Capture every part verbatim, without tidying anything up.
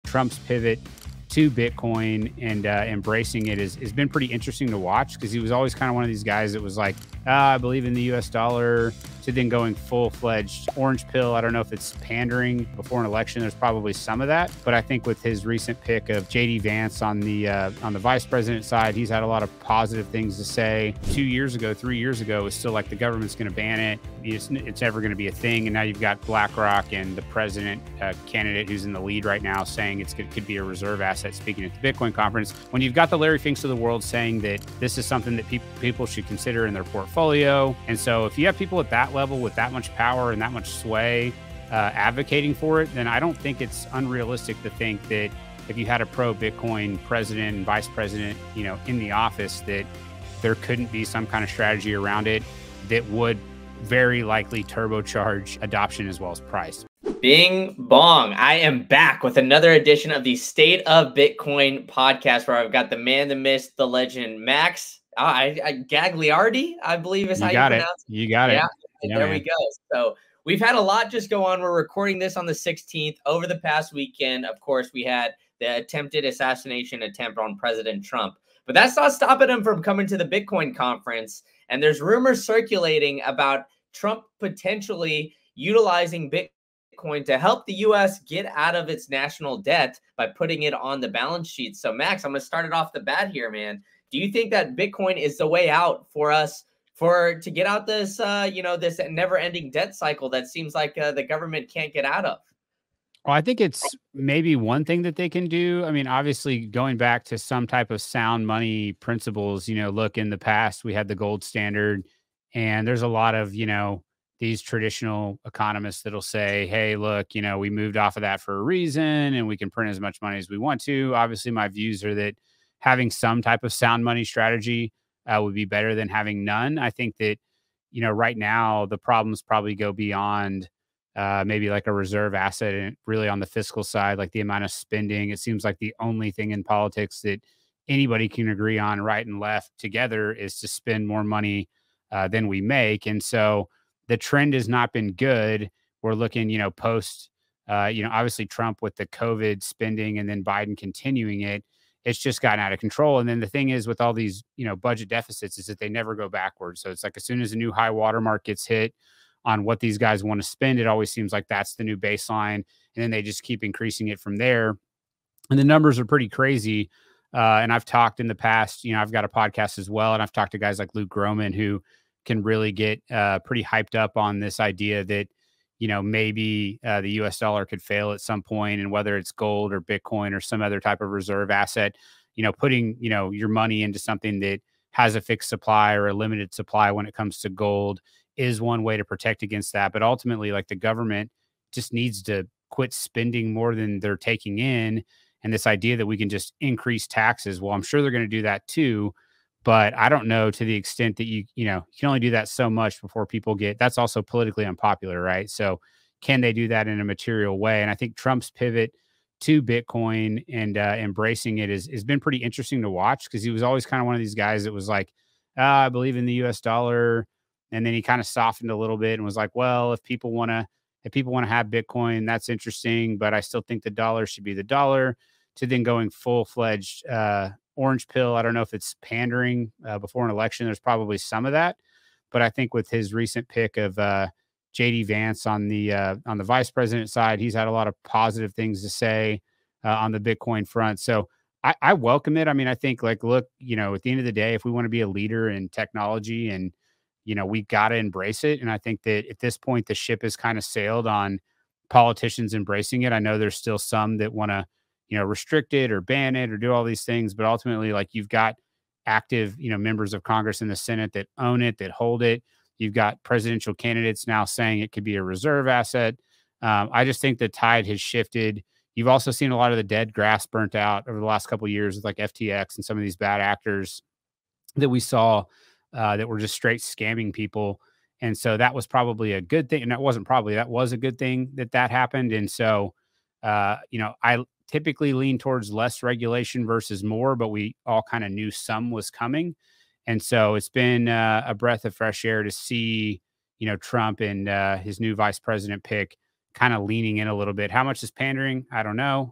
Trump's pivot to Bitcoin and uh, embracing it is has been pretty interesting to watch, because he was always kind of one of these guys that was like, ah, I believe in the U S dollar, to then going full-fledged orange pill. I don't know if it's pandering before an election. There's probably some of that, but I think with his recent pick of J D Vance on the uh, on the vice president side, he's had a lot of positive things to say. Two years ago, three years ago, it was still like the government's going to ban it. It's, it's never going to be a thing. And now you've got BlackRock and the president uh, candidate who's in the lead right now saying it's, it could be a reserve asset, speaking at the Bitcoin conference. When you've got the Larry Finks of the world saying that this is something that pe- people should consider in their portfolio. And so if you have people at that level with that much power and that much sway uh, advocating for it, then I don't think it's unrealistic to think that if you had a pro-Bitcoin president and vice president, you know, in the office, that there couldn't be some kind of strategy around it that would very likely turbocharge adoption as well as price. Bing bong. I am back with another edition of the State of Bitcoin podcast, where I've got the man, the myth, the legend, Max uh, I, I, Gagliardi, I believe is you how got you it. pronounce it. You got yeah, it. Yeah, there man. we go. So we've had a lot just go on. We're recording this on the sixteenth. Over the past weekend, of course, we had the attempted assassination attempt on President Trump. But that's not stopping him from coming to the Bitcoin conference. And there's rumors circulating about Trump potentially utilizing Bitcoin to help the U S get out of its national debt by putting it on the balance sheet. So, Max, I'm going to start it off the bat here, man. Do you think that Bitcoin is the way out for us for to get out this, uh, you know, this never-ending debt cycle that seems like uh, the government can't get out of? Well, I think it's maybe one thing that they can do. I mean, obviously, going back to some type of sound money principles, you know, look, in the past, we had the gold standard, and there's a lot of, you know, these traditional economists that'll say, hey, look, you know, we moved off of that for a reason and we can print as much money as we want to. Obviously, my views are that having some type of sound money strategy uh, would be better than having none. I think that, you know, right now, the problems probably go beyond uh, maybe like a reserve asset, and really on the fiscal side, like the amount of spending. It seems like the only thing in politics that anybody can agree on, right and left together, is to spend more money uh, than we make. And so the trend has not been good. We're looking, you know, post, uh, you know, obviously Trump with the COVID spending and then Biden continuing it. It's just gotten out of control. And then the thing is with all these, you know, budget deficits is that they never go backwards. So it's like as soon as a new high watermark gets hit on what these guys want to spend, it always seems like that's the new baseline. And then they just keep increasing it from there. And the numbers are pretty crazy. Uh, and I've talked in the past, you know, I've got a podcast as well. And I've talked to guys like Luke Groman who can really get uh, pretty hyped up on this idea that, you know, maybe uh, the U S dollar could fail at some point, and whether it's gold or Bitcoin or some other type of reserve asset, you know, putting, you know, your money into something that has a fixed supply or a limited supply when it comes to gold is one way to protect against that. But ultimately, like, the government just needs to quit spending more than they're taking in. And this idea that we can just increase taxes, well, I'm sure they're going to do that too. But I don't know, to the extent that you, you know, you can only do that so much before people get, that's also politically unpopular, right? So can they do that in a material way? And I think Trump's pivot to Bitcoin and uh, embracing it is has been pretty interesting to watch, because he was always kind of one of these guys that was like, ah, I believe in the U S dollar. And then he kind of softened a little bit and was like, well, if people want to, if people want to have Bitcoin, that's interesting, but I still think the dollar should be the dollar, to then going full-fledged uh, orange pill. I don't know if it's pandering uh, before an election. There's probably some of that, but I think with his recent pick of uh, J D Vance on the uh, on the vice president side, he's had a lot of positive things to say uh, on the Bitcoin front. So I, I welcome it. I mean, I think, like, look, you know, at the end of the day, if we want to be a leader in technology, and you know, we got to embrace it. And I think that at this point, the ship has kind of sailed on politicians embracing it. I know there's still some that want to, you know, restrict it or ban it or do all these things. But ultimately, like, you've got active, you know, members of Congress and the Senate that own it, that hold it. You've got presidential candidates now saying it could be a reserve asset. Um, I just think the tide has shifted. You've also seen a lot of the dead grass burnt out over the last couple of years with like F T X and some of these bad actors that we saw uh, that were just straight scamming people. And so that was probably a good thing. And that wasn't probably, that was a good thing that that happened. And so, uh, you know, I typically lean towards less regulation versus more, but we all kind of knew some was coming. And so it's been uh, a breath of fresh air to see, you know, Trump and uh, his new vice president pick kind of leaning in a little bit. How much is pandering? I don't know.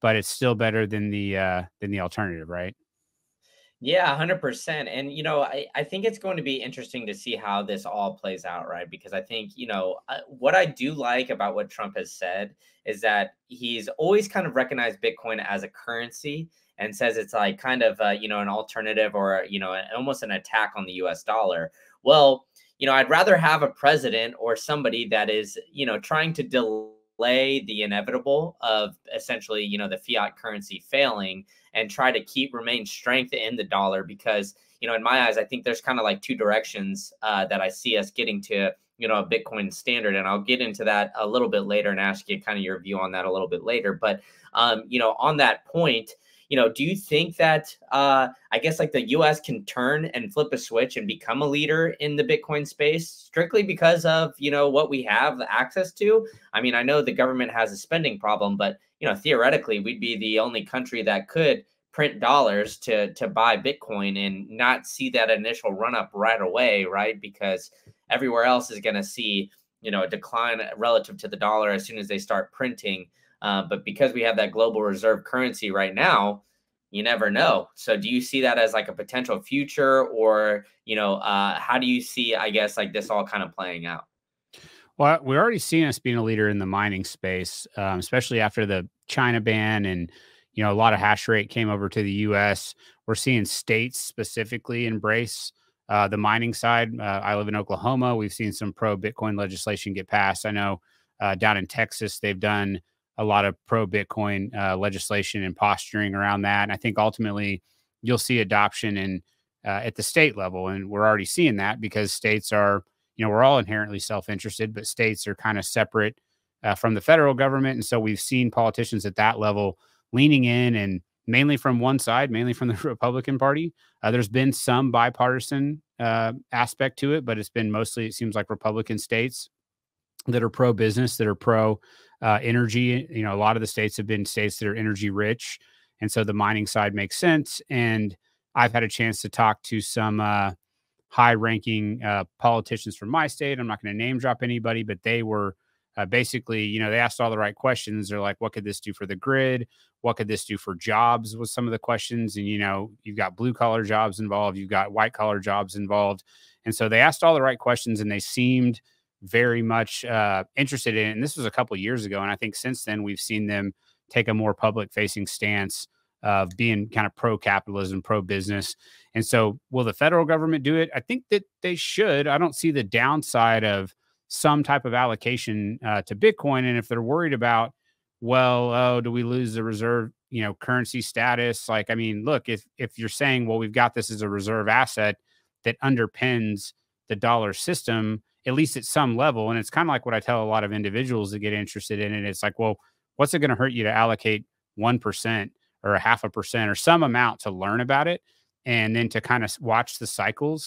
but it's still better than the uh, than the alternative, right? Yeah, one hundred percent. And, you know, I, I think it's going to be interesting to see how this all plays out, right? Because I think, you know, uh, what I do like about what Trump has said is that he's always kind of recognized Bitcoin as a currency and says it's like kind of, uh, you know, an alternative or, you know, almost an attack on the U S dollar. Well, you know, I'd rather have a president or somebody that is, you know, trying to delay the inevitable of essentially, you know, the fiat currency failing and try to keep remain strength in the dollar because, you know, in my eyes, I think there's kind of like two directions uh, that I see us getting to, you know, a Bitcoin standard. And I'll get into that a little bit later and ask you kind of your view on that a little bit later. But, um, you know, on that point, you know, do you think that uh, I guess like the U S can turn and flip a switch and become a leader in the Bitcoin space strictly because of, you know, what we have access to? I mean, I know the government has a spending problem, but, you know, theoretically, we'd be the only country that could print dollars to to buy Bitcoin and not see that initial run up right away, right? Because everywhere else is going to see, you know, a decline relative to the dollar as soon as they start printing. Uh, but because we have that global reserve currency right now, you never know. So do you see that as like a potential future or, you know, uh, how do you see, I guess, like this all kind of playing out? Well, we're already seeing us being a leader in the mining space, um, especially after the China ban and, you know, a lot of hash rate came over to the U S. We're seeing states specifically embrace uh, the mining side. Uh, I live in Oklahoma. We've seen some pro Bitcoin legislation get passed. I know uh, down in Texas, they've done a lot of pro Bitcoin uh, legislation and posturing around that. And I think ultimately you'll see adoption in uh, at the state level. And we're already seeing that because states are, you know, we're all inherently self-interested, but states are kind of separate uh, from the federal government. And so we've seen politicians at that level leaning in and mainly from one side, mainly from the Republican Party. Uh, there's been some bipartisan uh, aspect to it, but it's been mostly, it seems like Republican states that are pro business, that are pro uh, energy. You know, a lot of the states have been states that are energy rich. And so the mining side makes sense. And I've had a chance to talk to some uh, high ranking uh, politicians from my state. I'm not going to name drop anybody, but they were uh, basically, you know, they asked all the right questions. They're like, what could this do for the grid? What could this do for jobs was some of the questions. And, you know, you've got blue collar jobs involved. You've got white collar jobs involved. And so they asked all the right questions and they seemed very much uh, interested in it. And this was a couple of years ago. And I think since then we've seen them take a more public facing stance of being kind of pro capitalism, pro business. And so will the federal government do it? I think that they should. I don't see the downside of some type of allocation uh, to Bitcoin. And if they're worried about, well, oh, do we lose the reserve, you know, currency status? Like, I mean, look, if if you're saying, well, we've got this as a reserve asset that underpins the dollar system, at least at some level. And it's kind of like what I tell a lot of individuals that get interested in it. It's like, well, what's it going to hurt you to allocate one percent or a half a percent or some amount to learn about it and then to kind of watch the cycles?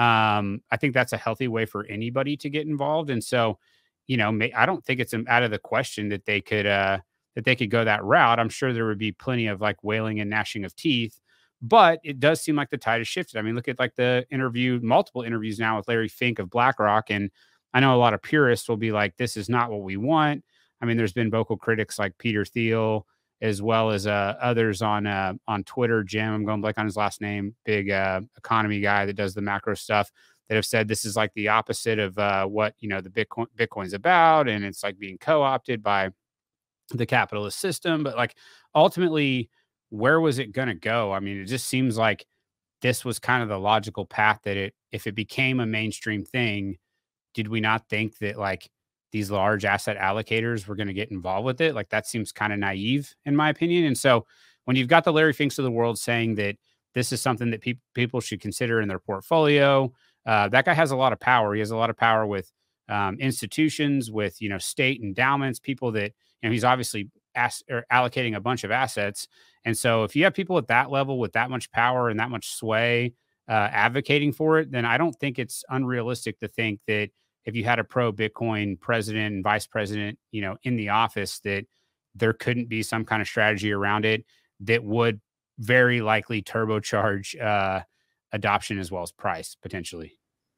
Um, I think that's a healthy way for anybody to get involved. And so, you know, may, I don't think it's out of the question that they could, uh, that they could go that route. I'm sure there would be plenty of like wailing and gnashing of teeth, but it does seem like the tide has shifted. I mean, look at like the interview, multiple interviews now with Larry Fink of BlackRock. And I know a lot of purists will be like, this is not what we want. I mean, there's been vocal critics like Peter Thiel, as well as uh, others on uh, on Twitter. Jim, I'm going blank on his last name, big uh, economy guy that does the macro stuff, that have said this is like the opposite of uh, what, you know, the Bitcoin Bitcoin's about. And it's like being co-opted by the capitalist system. But like ultimately, where was it going to go? I mean, it just seems like this was kind of the logical path that it, if it became a mainstream thing, did we not think that like these large asset allocators were going to get involved with it? Like that seems kind of naive in my opinion. And so when you've got the Larry Finks of the world saying that this is something that pe- people should consider in their portfolio, uh, that guy has a lot of power. He has a lot of power with um, institutions, with, you know, state endowments, people that, you know, he's obviously ass- or allocating a bunch of assets. And so if you have people at that level with that much power and that much sway uh, advocating for it, then I don't think it's unrealistic to think that if you had a pro Bitcoin president and vice president, you know, in the office, that there couldn't be some kind of strategy around it that would very likely turbocharge uh, adoption as well as price potentially.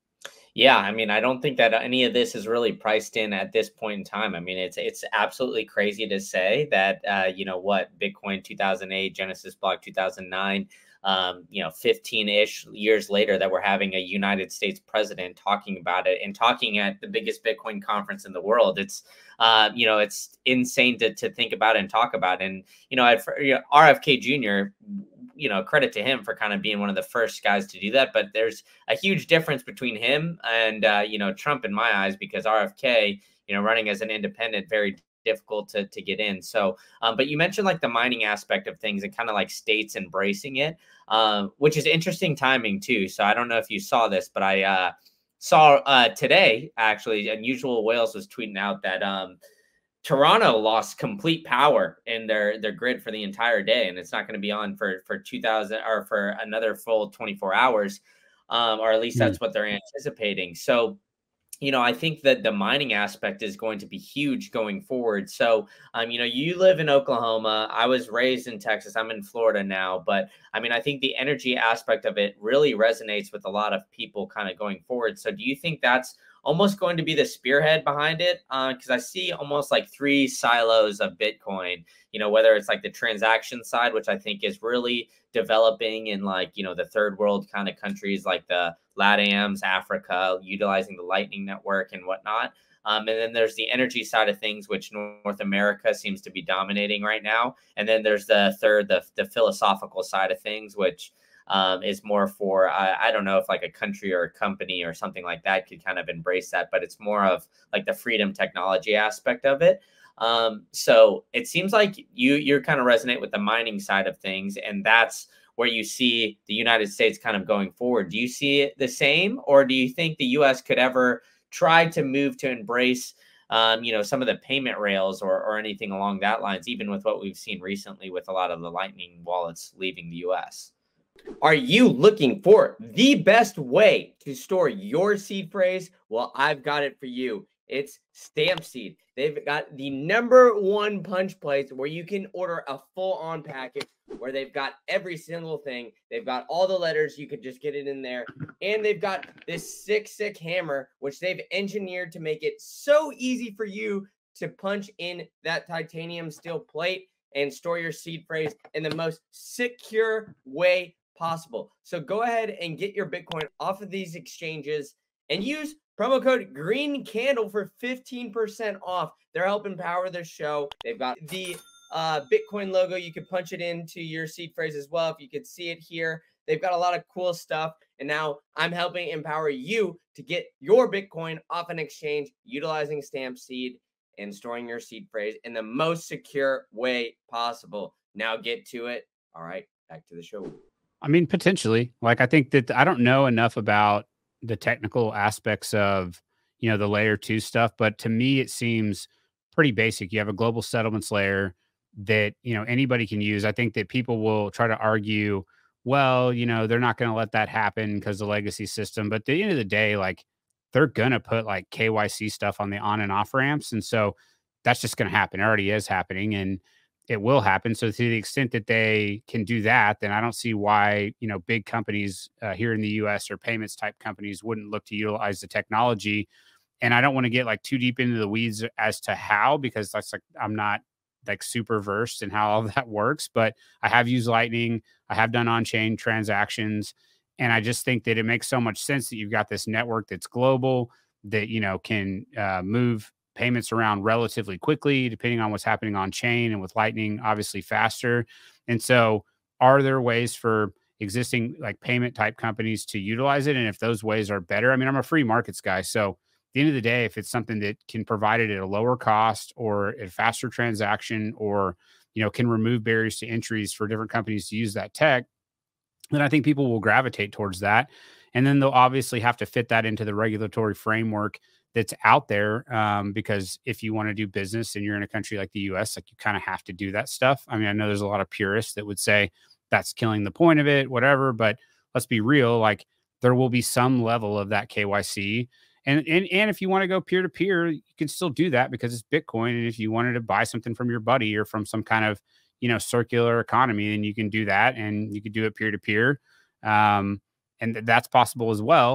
Yeah, I mean, I don't think that any of this is really priced in at this point in time. I mean, it's it's absolutely crazy to say that uh, you know what, Bitcoin two thousand eight, Genesis Block two thousand nine, um, you know, fifteen-ish years later, that we're having a United States president talking about it and talking at the biggest Bitcoin conference in the world. It's uh, you know, it's insane to to think about and talk about. And you know, at, you know, R F K Junior, you know, credit to him for kind of being one of the first guys to do that. But there's a huge difference between him and, uh, you know, Trump in my eyes, because R F K, you know, running as an independent, very difficult to, to get in. So, um, but you mentioned like the mining aspect of things and kind of like states embracing it, um, which is interesting timing too. So I don't know if you saw this, but I uh, saw uh, today, actually, Unusual Whales was tweeting out that um, Toronto lost complete power in their their grid for the entire day, and it's not going to be on for for two thousand or for another full twenty-four hours, um, or at least Hmm. that's what they're anticipating. So, you know, I think that the mining aspect is going to be huge going forward. So, um, you know, you live in Oklahoma. I was raised in Texas. I'm in Florida now, but I mean, I think the energy aspect of it really resonates with a lot of people kind of going forward. So, do you think that's almost going to be the spearhead behind it? Because uh, I see almost like three silos of Bitcoin, you know, whether it's like the transaction side, which I think is really developing in like, you know, the third world kind of countries like the LATAMs, Africa, utilizing the Lightning Network and whatnot. Um, and then there's the energy side of things, which North America seems to be dominating right now. And then there's the third, the, the philosophical side of things, which um, is more for, uh, I don't know if like a country or a company or something like that could kind of embrace that, but it's more of like the freedom technology aspect of it. Um, so it seems like you, you're kind of resonate with the mining side of things, and that's where you see the United States kind of going forward. Do you see it the same, or do you think the U S could ever try to move to embrace, um, you know, some of the payment rails or, or anything along that lines, even with what we've seen recently with a lot of the Lightning wallets leaving the U S? Are you looking for the best way to store your seed phrase? Well, I've got it for you. It's Stampseed. They've got the number one punch place where you can order a full-on package where they've got every single thing. They've got all the letters. You could just get it in there. And they've got this sick, sick hammer, which they've engineered to make it so easy for you to punch in that titanium steel plate and store your seed phrase in the most secure way possible. So go ahead and get your Bitcoin off of these exchanges and use promo code Green Candle for fifteen percent off. They're helping power the show. They've got the uh, Bitcoin logo. You can punch it into your seed phrase as well. If you could see it here, they've got a lot of cool stuff. And now I'm helping empower you to get your Bitcoin off an exchange utilizing Stampseed and storing your seed phrase in the most secure way possible. Now get to it. All right, back to the show. I mean, potentially. Like, I think that I don't know enough about the technical aspects of, you know, the layer two stuff, but to me, it seems pretty basic. You have a global settlements layer that, you know, anybody can use. I think that people will try to argue, well, you know, they're not going to let that happen because the legacy system. But at the end of the day, like, they're going to put like K Y C stuff on the on and off ramps. And so that's just going to happen. It already is happening. And it will happen. So to the extent that they can do that, then I don't see why, you know, big companies uh, here in the U S or payments type companies wouldn't look to utilize the technology. And I don't want to get like too deep into the weeds as to how, because that's like, I'm not like super versed in how all that works, but I have used Lightning. I have done on-chain transactions. And I just think that it makes so much sense that you've got this network that's global, that, you know, can uh, move payments around relatively quickly, depending on what's happening on chain, and with Lightning, obviously faster. And so are there ways for existing like payment type companies to utilize it? And if those ways are better, I mean, I'm a free markets guy. So at the end of the day, if it's something that can provide it at a lower cost or at a faster transaction, or, you know, can remove barriers to entries for different companies to use that tech, then I think people will gravitate towards that. And then they'll obviously have to fit that into the regulatory framework that's out there. Um, because if you want to do business and you're in a country like the U S, like, you kind of have to do that stuff. I mean, I know there's a lot of purists that would say that's killing the point of it, whatever, but let's be real. Like, there will be some level of that K Y C. And, and, and if you want to go peer to peer, you can still do that because it's Bitcoin. And if you wanted to buy something from your buddy or from some kind of, you know, circular economy, then you can do that, and you could do it peer to peer. Um, and th- that's possible as well.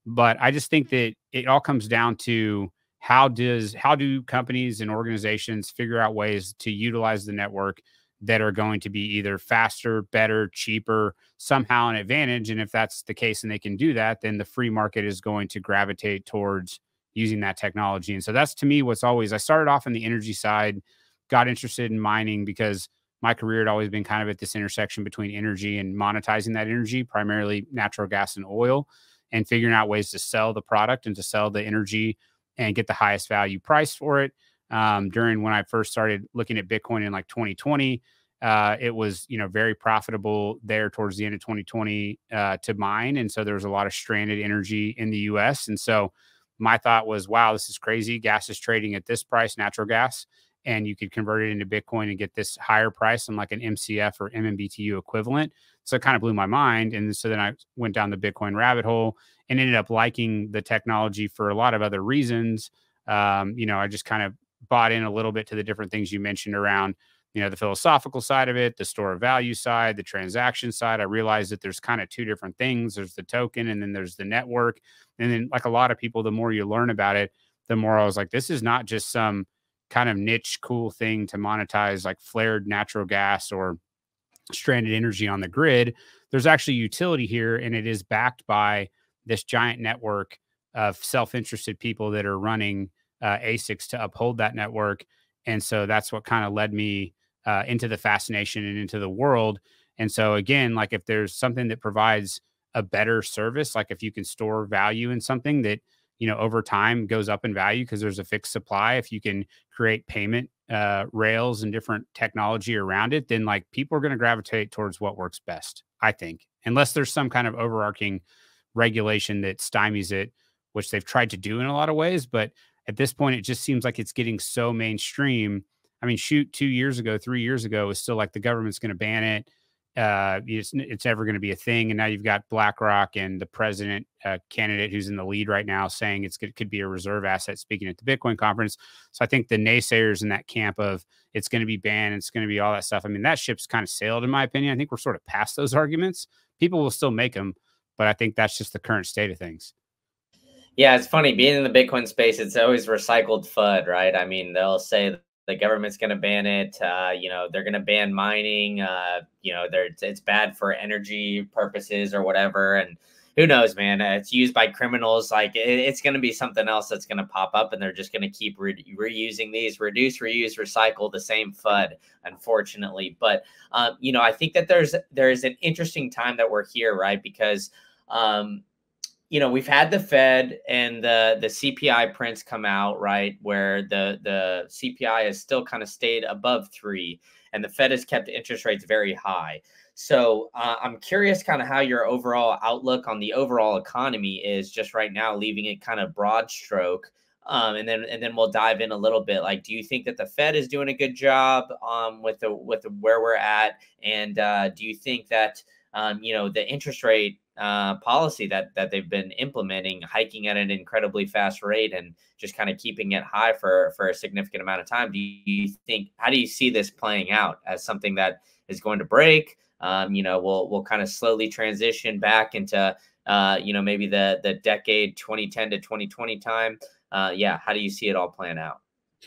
But I just think that it all comes down to how does how do companies and organizations figure out ways to utilize the network that are going to be either faster, better, cheaper, somehow an advantage. And if that's the case and they can do that, then the free market is going to gravitate towards using that technology. And so that's, to me, what's always, I started off on the energy side, got interested in mining because my career had always been kind of at this intersection between energy and monetizing that energy, primarily natural gas and oil, and figuring out ways to sell the product and to sell the energy and get the highest value price for it. Um, during when I first started looking at Bitcoin in like twenty twenty, uh, it was, you know, very profitable there towards the end of twenty twenty uh, to mine. And so there was a lot of stranded energy in the U S. And so my thought was, wow, this is crazy. Gas is trading at this price, natural gas, and you could convert it into Bitcoin and get this higher price on like an M C F or M M B T U equivalent. So it kind of blew my mind. And so then I went down the Bitcoin rabbit hole and ended up liking the technology for a lot of other reasons. Um, you know, I just kind of bought in a little bit to the different things you mentioned around, you know, the philosophical side of it, the store of value side, the transaction side. I realized that there's kind of two different things. There's the token and then there's the network. And then, like a lot of people, the more you learn about it, the more I was like, this is not just some kind of niche cool thing to monetize like flared natural gas or stranded energy on the grid. There's actually utility here, and it is backed by this giant network of self-interested people that are running uh, A S I Cs to uphold that network. And so that's what kind of led me uh, into the fascination and into the world. And so again, like if there's something that provides a better service, like if you can store value in something that, you know, over time goes up in value because there's a fixed supply, if you can create payment uh, rails and different technology around it, then like people are going to gravitate towards what works best, I think, unless there's some kind of overarching regulation that stymies it, which they've tried to do in a lot of ways. But at this point, it just seems like it's getting so mainstream. I mean, shoot, two years ago, three years ago, it was still like the government's going to ban it. Uh, it's, it's ever going to be a thing. And now you've got BlackRock and the president uh, candidate who's in the lead right now saying it's, it could be a reserve asset, speaking at the Bitcoin conference. So I think the naysayers in that camp of it's going to be banned, it's going to be all that stuff, I mean, that ship's kind of sailed, in my opinion. I think we're sort of past those arguments. People will still make them, but I think that's just the current state of things. Yeah, it's funny being in the Bitcoin space. It's always recycled F U D, right? I mean, they'll say the government's going to ban it. Uh, you know, they're going to ban mining. Uh, you know, they're, it's bad for energy purposes or whatever. And who knows, man? It's used by criminals. Like it, it's going to be something else that's going to pop up, and they're just going to keep re reusing these, reduce, reuse, recycle, the same F U D, unfortunately. But um, you know, I think that there's there is an interesting time that we're here, right? Because um, you know, we've had the Fed and the the C P I prints come out, right, where the the C P I has still kind of stayed above three, and the Fed has kept interest rates very high. So uh, I'm curious kind of how your overall outlook on the overall economy is just right now, leaving it kind of broad stroke. Um, and then and then we'll dive in a little bit. Like, do you think that the Fed is doing a good job um, with the with the, where we're at? And uh, do you think that um, you know, the interest rate uh, policy that that they've been implementing, hiking at an incredibly fast rate and just kind of keeping it high for for a significant amount of time? Do you think, how do you see this playing out as something that is going to break? Um, you know, we'll we'll kind of slowly transition back into uh, you know, maybe the the decade twenty ten to twenty twenty time. Uh, yeah, how do you see it all playing out?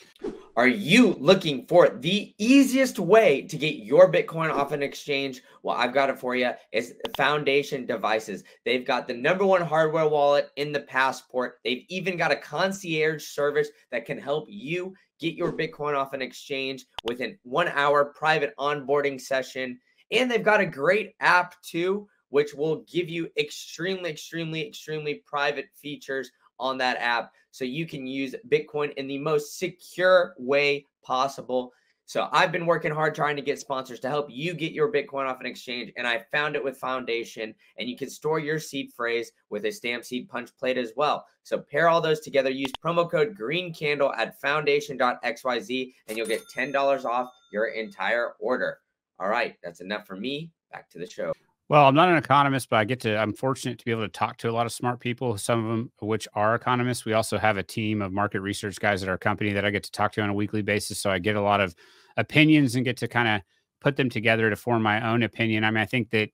Are you looking for the easiest way to get your Bitcoin off an exchange? Well, I've got it for you. It's Foundation Devices. They've got the number one hardware wallet in the Passport. They've even got a concierge service that can help you get your Bitcoin off an exchange with an one hour private onboarding session. And they've got a great app too, which will give you extremely, extremely, extremely private features on that app, so you can use Bitcoin in the most secure way possible. So I've been working hard trying to get sponsors to help you get your Bitcoin off an exchange, and I found it with Foundation. And you can store your seed phrase with a stamp seed punch plate as well. So pair all those together. Use promo code Green Candle at foundation dot x y z, and you'll get ten dollars off your entire order. All right, that's enough for me. Back to the show. Well, I'm not an economist, but I get to, I'm fortunate to be able to talk to a lot of smart people, some of them which are economists. We also have a team of market research guys at our company that I get to talk to on a weekly basis. So I get a lot of opinions and get to kind of put them together to form my own opinion. I mean, I think that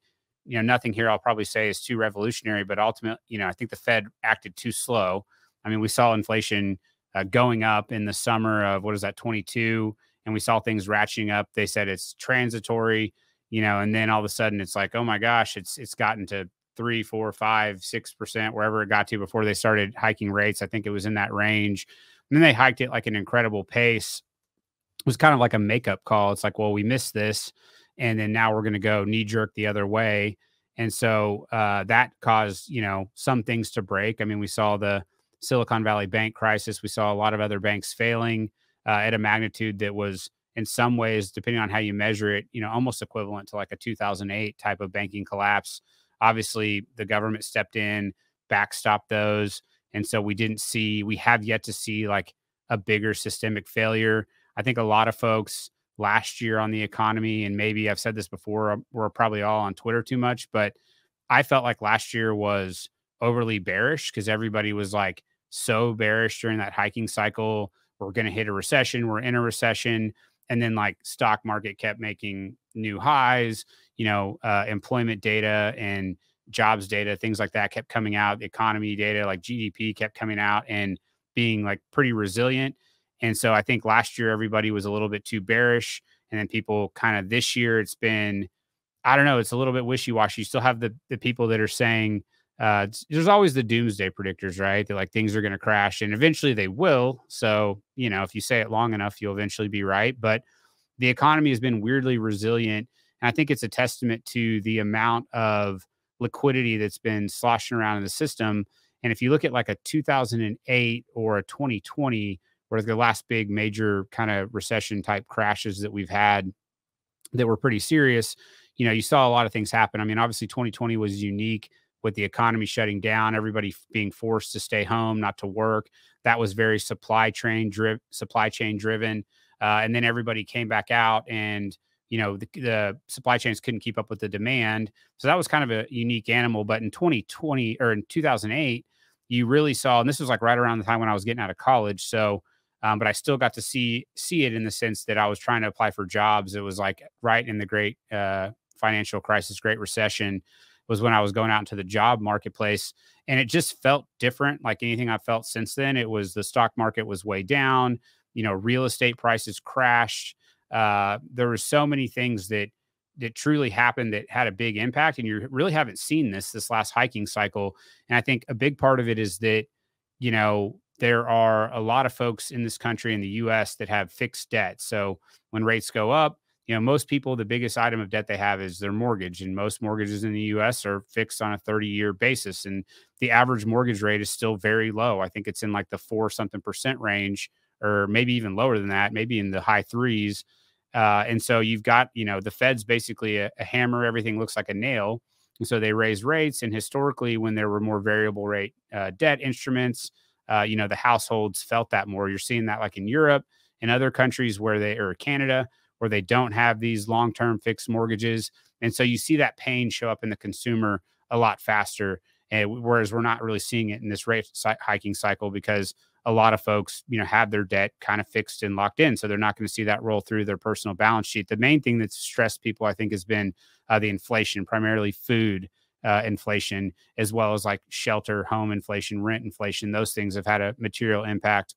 you know, nothing here I'll probably say is too revolutionary, but ultimately, you know, I think the Fed acted too slow. I mean, we saw inflation uh, going up in the summer of what is that, twenty-two, and we saw things ratcheting up. They said it's transitory, you know, and then all of a sudden it's like, oh my gosh, it's it's gotten to three, four, five, six percent, wherever it got to before they started hiking rates. I think it was in that range. And then they hiked it like an incredible pace. It was kind of like a makeup call. It's like, well, we missed this, and then now we're going to go knee jerk the other way. And so uh, that caused, you know, some things to break. I mean, we saw the Silicon Valley Bank crisis. We saw a lot of other banks failing uh, at a magnitude that was, in some ways, depending on how you measure it, you know, almost equivalent to like a two thousand eight type of banking collapse. Obviously, the government stepped in, backstopped those. And so we didn't see, we have yet to see like a bigger systemic failure. I think a lot of folks last year on the economy, and maybe I've said this before, we're probably all on Twitter too much, but I felt like last year was overly bearish because everybody was like so bearish during that hiking cycle. We're going to hit a recession. We're in a recession. And then like stock market kept making new highs, you know, uh, employment data and jobs data, things like that kept coming out. The economy data, like G D P, kept coming out and being like pretty resilient. And so I think last year everybody was a little bit too bearish. And then people kind of this year, it's been, I don't know, it's a little bit wishy-washy. You still have the the people that are saying, uh, there's always the doomsday predictors, right? They're like, things are going to crash and eventually they will. So, you know, if you say it long enough, you'll eventually be right. But the economy has been weirdly resilient. And I think it's a testament to the amount of liquidity that's been sloshing around in the system. And if you look at like a two thousand eight or a twenty twenty, where the last big major kind of recession type crashes that we've had that were pretty serious, you know, you saw a lot of things happen. I mean, obviously twenty twenty was unique with the economy shutting down, everybody being forced to stay home, not to work. That was very supply chain driven, supply chain driven. Uh, and then everybody came back out and, you know, the, the supply chains couldn't keep up with the demand. So that was kind of a unique animal. But in twenty twenty or in two thousand eight, you really saw, and this was like right around the time when I was getting out of college. So, um, but I still got to see, see it in the sense that I was trying to apply for jobs. It was like right in the great uh, financial crisis, Great Recession was when I was going out into the job marketplace. And it just felt different. Like anything I've felt since then, it was the stock market was way down, you know, real estate prices crashed. Uh, there were so many things that, that truly happened that had a big impact. And you really haven't seen this, this last hiking cycle. And I think a big part of it is that, you know, there are a lot of folks in this country, in the U S, that have fixed debt. So when rates go up, you know, most people, the biggest item of debt they have is their mortgage. And most mortgages in the U S are fixed on a thirty year basis. And the average mortgage rate is still very low. I think it's in like the four something percent range, or maybe even lower than that, maybe in the high threes. Uh, and so you've got, you know, the Fed's basically a, a hammer. Everything looks like a nail. And so they raise rates. And historically, when there were more variable rate uh, debt instruments, uh, you know, the households felt that more. You're seeing that like in Europe and other countries where they, or Canada, where they don't have these long-term fixed mortgages. And so you see that pain show up in the consumer a lot faster. And whereas we're not really seeing it in this rate hiking cycle because a lot of folks, you know, have their debt kind of fixed and locked in. So they're not going to see that roll through their personal balance sheet. The main thing that's stressed people, I think, has been uh, the inflation, primarily food uh, inflation, as well as like shelter, home inflation, rent inflation. Those things have had a material impact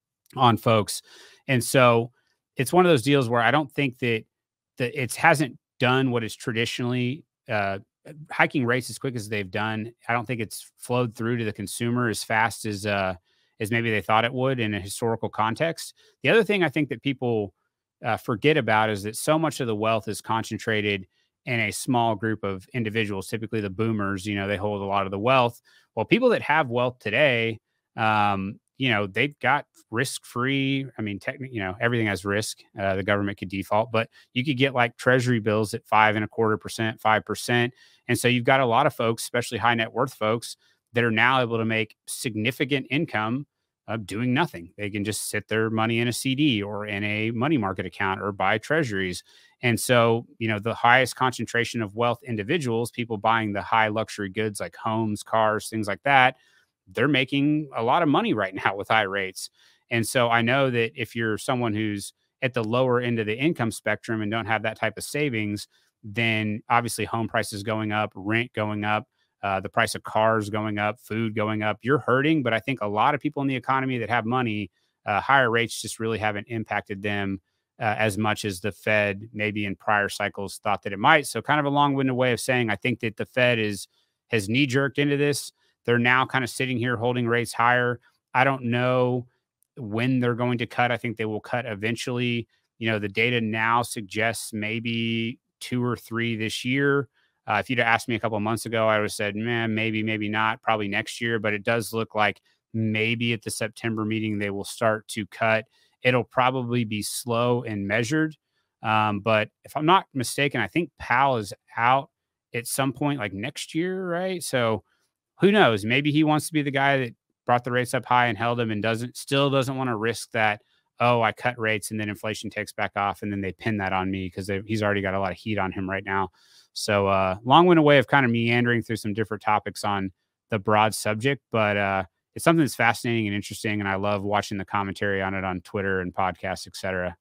on folks. And so it's one of those deals where I don't think that that it hasn't done what is traditionally uh, hiking rates as quick as they've done. I don't think it's flowed through to the consumer as fast as uh, as maybe they thought it would in a historical context. The other thing I think that people uh, forget about is that so much of the wealth is concentrated in a small group of individuals, typically the boomers. You know, they hold a lot of the wealth. Well, people that have wealth today, um, you know, they've got risk-free. I mean, technically, you know, everything has risk. Uh, the government could default, but you could get like treasury bills at five and a quarter percent, five percent. And so you've got a lot of folks, especially high net worth folks, that are now able to make significant income of doing nothing. They can just sit their money in a C D or in a money market account or buy treasuries. And so, you know, the highest concentration of wealth individuals, people buying the high luxury goods like homes, cars, things like that, they're making a lot of money right now with high rates. And so I know that if you're someone who's at the lower end of the income spectrum and don't have that type of savings, then obviously home prices going up, rent going up, uh, the price of cars going up, food going up, you're hurting. But I think a lot of people in the economy that have money, uh, higher rates just really haven't impacted them uh, as much as the Fed maybe in prior cycles thought that it might. So kind of a long-winded way of saying I think that the Fed is has knee-jerked into this. They're now kind of sitting here holding rates higher. I don't know when they're going to cut. I think they will cut eventually. You know, the data now suggests maybe two or three this year. Uh, if you'd have asked me a couple of months ago, I would have said, man, maybe, maybe not, probably next year. But it does look like maybe at the September meeting, they will start to cut. It'll probably be slow and measured. Um, but if I'm not mistaken, I think Powell is out at some point like next year, right? So who knows? Maybe he wants to be the guy that brought the rates up high and held them and doesn't still doesn't want to risk that. Oh, I cut rates and then inflation takes back off and then they pin that on me because he's already got a lot of heat on him right now. So uh, long-winded way of kind of meandering through some different topics on the broad subject, but uh, it's something that's fascinating and interesting, and I love watching the commentary on it on Twitter and podcasts, et cetera.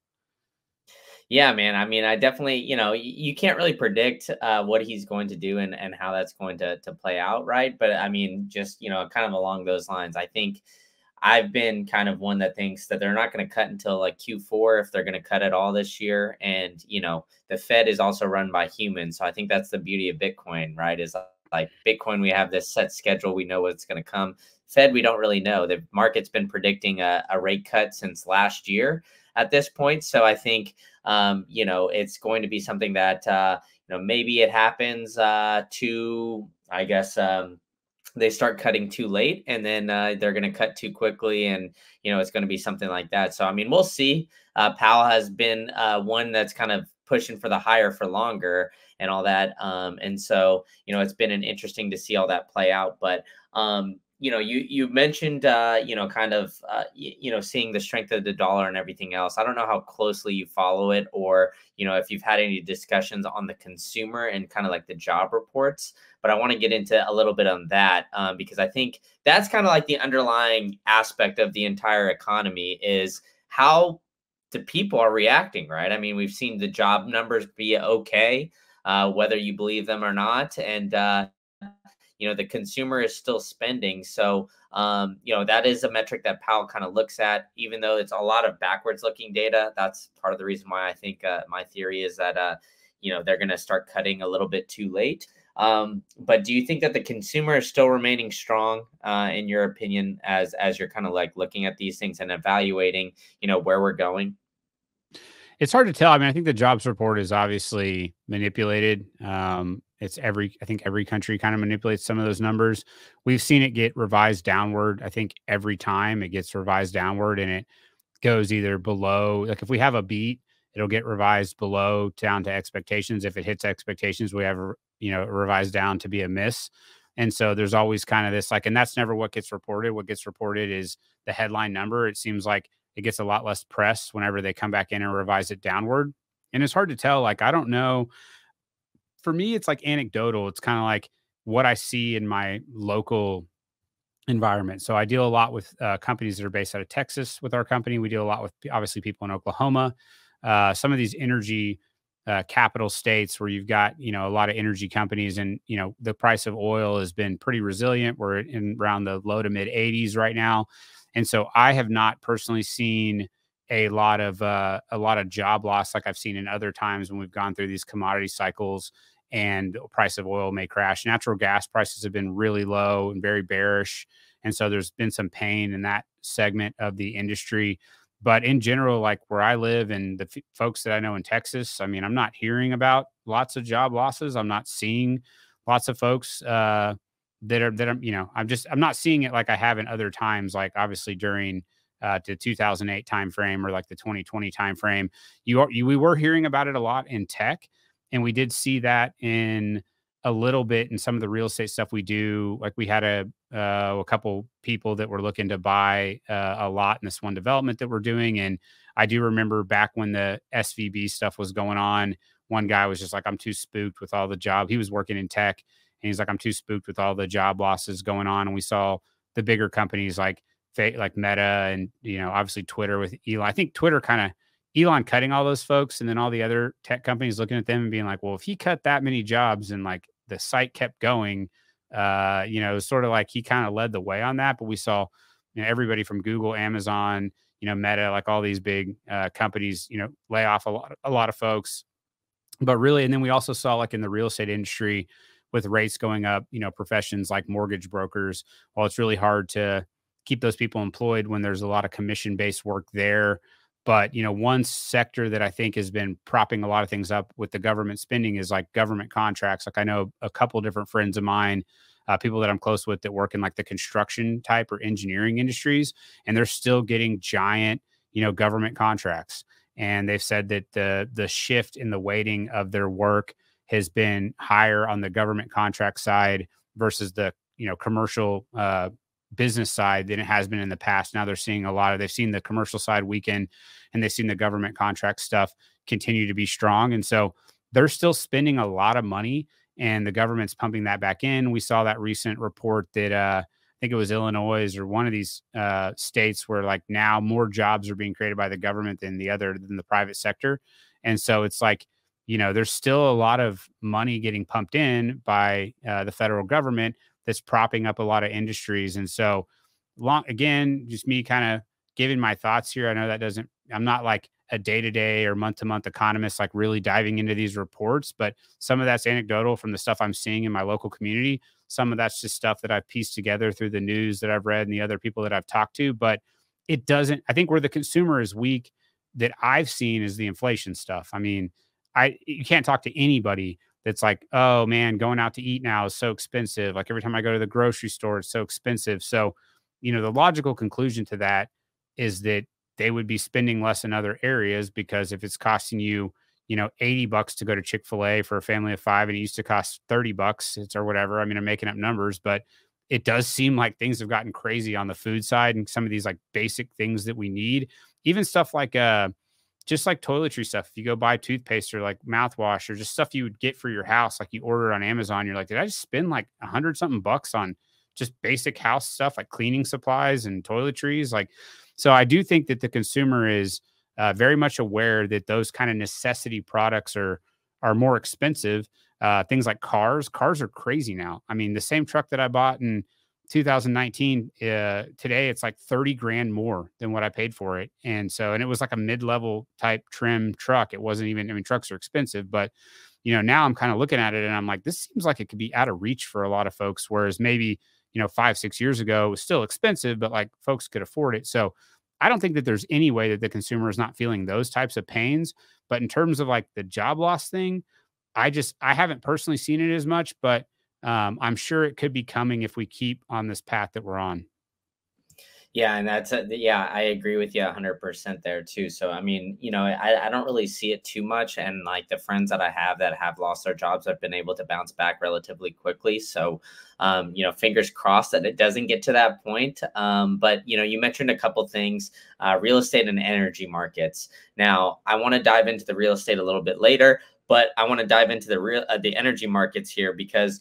Yeah, man. I mean, I definitely, you know, you can't really predict uh, what he's going to do and, and how that's going to, to play out, right? But I mean, just, you know, kind of along those lines, I think I've been kind of one that thinks that they're not going to cut until like Q four if they're going to cut at all this year. And, you know, the Fed is also run by humans. So I think that's the beauty of Bitcoin, right? Is like Bitcoin, we have this set schedule. We know what's going to come. Fed, we don't really know. The market's been predicting a, a rate cut since last year at this point. So I think, um, you know, it's going to be something that, uh, you know, maybe it happens uh, to, I guess, um, they start cutting too late and then uh, they're going to cut too quickly. And, you know, it's going to be something like that. So, I mean, we'll see. Uh, Powell has been uh, one that's kind of pushing for the higher for longer and all that. Um, and so, you know, it's been an interesting to see all that play out. But, um, you know, you you mentioned, uh, you know, kind of, uh, you, you know, seeing the strength of the dollar and everything else. I don't know how closely you follow it or, you know, if you've had any discussions on the consumer and kind of like the job reports. But I want to get into a little bit on that um, because I think that's kind of like the underlying aspect of the entire economy is how the people are reacting, right? I mean, we've seen the job numbers be okay, uh, whether you believe them or not. And, uh, you know, the consumer is still spending. So, um, you know, that is a metric that Powell kind of looks at, even though it's a lot of backwards looking data. That's part of the reason why I think uh, my theory is that, uh, you know, they're going to start cutting a little bit too late. Um, but do you think that the consumer is still remaining strong, uh, in your opinion, as as you're kind of like looking at these things and evaluating, you know, where we're going? It's hard to tell. I mean, I think the jobs report is obviously manipulated. Um, it's every, I think every country kind of manipulates some of those numbers. We've seen it get revised downward. I think every time it gets revised downward and it goes either below, like if we have a beat, it'll get revised below down to expectations. If it hits expectations, we have, you know, revised down to be a miss. And so there's always kind of this like, and that's never what gets reported. What gets reported is the headline number. It seems like it gets a lot less press whenever they come back in and revise it downward. And it's hard to tell. Like, I don't know. For me, it's like anecdotal. It's kind of like what I see in my local environment. So I deal a lot with uh, companies that are based out of Texas with our company. We deal a lot with obviously people in Oklahoma, uh, some of these energy uh, capital states where you've got, you know, a lot of energy companies and, you know, the price of oil has been pretty resilient. We're in around the low to mid eighties right now. And so I have not personally seen a lot of uh, a lot of job loss like I've seen in other times when we've gone through these commodity cycles and the price of oil may crash. Natural gas prices have been really low and very bearish. And so there's been some pain in that segment of the industry. But in general, like where I live and the f- folks that I know in Texas, I mean, I'm not hearing about lots of job losses. I'm not seeing lots of folks uh, that are, that I'm, you know, I'm just, I'm not seeing it like I have in other times, like obviously during uh, the two thousand eight timeframe or like the twenty twenty timeframe. You are, you, we were hearing about it a lot in tech. And we did see that in a little bit in some of the real estate stuff we do. Like we had a uh, a couple people that were looking to buy uh, a lot in this one development that we're doing. And I do remember back when the S V B stuff was going on, one guy was just like, I'm too spooked with all the job. He was working in tech and he's like, I'm too spooked with all the job losses going on. And we saw the bigger companies like like Meta and, you know, obviously Twitter with Elon. I think Twitter kind of Elon cutting all those folks and then all the other tech companies looking at them and being like, well, if he cut that many jobs and like the site kept going, uh, you know, sort of like he kind of led the way on that. But we saw, you know, everybody from Google, Amazon, you know, Meta, like all these big uh, companies, you know, lay off a lot, a lot of folks. But really, and then we also saw like in the real estate industry with rates going up, you know, professions like mortgage brokers, well, it's really hard to keep those people employed when there's a lot of commission based work there. But, you know, one sector that I think has been propping a lot of things up with the government spending is like government contracts. Like I know a couple different friends of mine, uh, people that I'm close with that work in like the construction type or engineering industries, and they're still getting giant, you know, government contracts. And they've said that the the shift in the weighting of their work has been higher on the government contract side versus the, you know, commercial uh, business side than it has been in the past. Now they're seeing a lot of, they've seen the commercial side weaken and they've seen the government contract stuff continue to be strong. And so they're still spending a lot of money and the government's pumping that back in. We saw that recent report that uh, I think it was Illinois or one of these uh, states where like now more jobs are being created by the government than the other, than the private sector. And so it's like, you know, there's still a lot of money getting pumped in by uh, the federal government that's propping up a lot of industries. And so long, again, just me kind of giving my thoughts here. I know that doesn't, I'm not like a day-to-day or month-to-month economist, like really diving into these reports, but some of that's anecdotal from the stuff I'm seeing in my local community. Some of that's just stuff that I've pieced together through the news that I've read and the other people that I've talked to. But it doesn't, I think where the consumer is weak that I've seen is the inflation stuff. I mean, I, you can't talk to anybody that's like, oh man, going out to eat now is so expensive. Like every time I go to the grocery store, it's so expensive. So, you know, the logical conclusion to that is that they would be spending less in other areas, because if it's costing you, you know, eighty bucks to go to Chick-fil-A for a family of five, and it used to cost thirty bucks, it's or whatever. I mean, I'm making up numbers, but it does seem like things have gotten crazy on the food side and some of these like basic things that we need, even stuff like, uh, just like toiletry stuff. If you go buy toothpaste or like mouthwash or just stuff you would get for your house, like you order on Amazon, you're like, did I just spend like a hundred something bucks on just basic house stuff like cleaning supplies and toiletries? Like, so I do think that the consumer is uh, very much aware that those kind of necessity products are, are more expensive. Uh, things like cars, cars are crazy now. I mean, the same truck that I bought in two thousand nineteen, uh, today it's like thirty grand more than what I paid for it. And so, and it was like a mid-level type trim truck. It wasn't even, I mean, trucks are expensive, but you know, now I'm kind of looking at it and I'm like, this seems like it could be out of reach for a lot of folks. Whereas maybe, you know, five, six years ago it was still expensive, but like folks could afford it. So I don't think that there's any way that the consumer is not feeling those types of pains. But in terms of like the job loss thing, I just, I haven't personally seen it as much, but Um, I'm sure it could be coming if we keep on this path that we're on. Yeah, and that's a, yeah, I agree with you one hundred percent there too. So I mean, you know, I, I don't really see it too much, and like the friends that I have that have lost their jobs have been able to bounce back relatively quickly. So, um, you know, fingers crossed that it doesn't get to that point. Um, but you know, you mentioned a couple things, uh, real estate and energy markets. Now, I want to dive into the real estate a little bit later, but I want to dive into the real uh, the energy markets here, because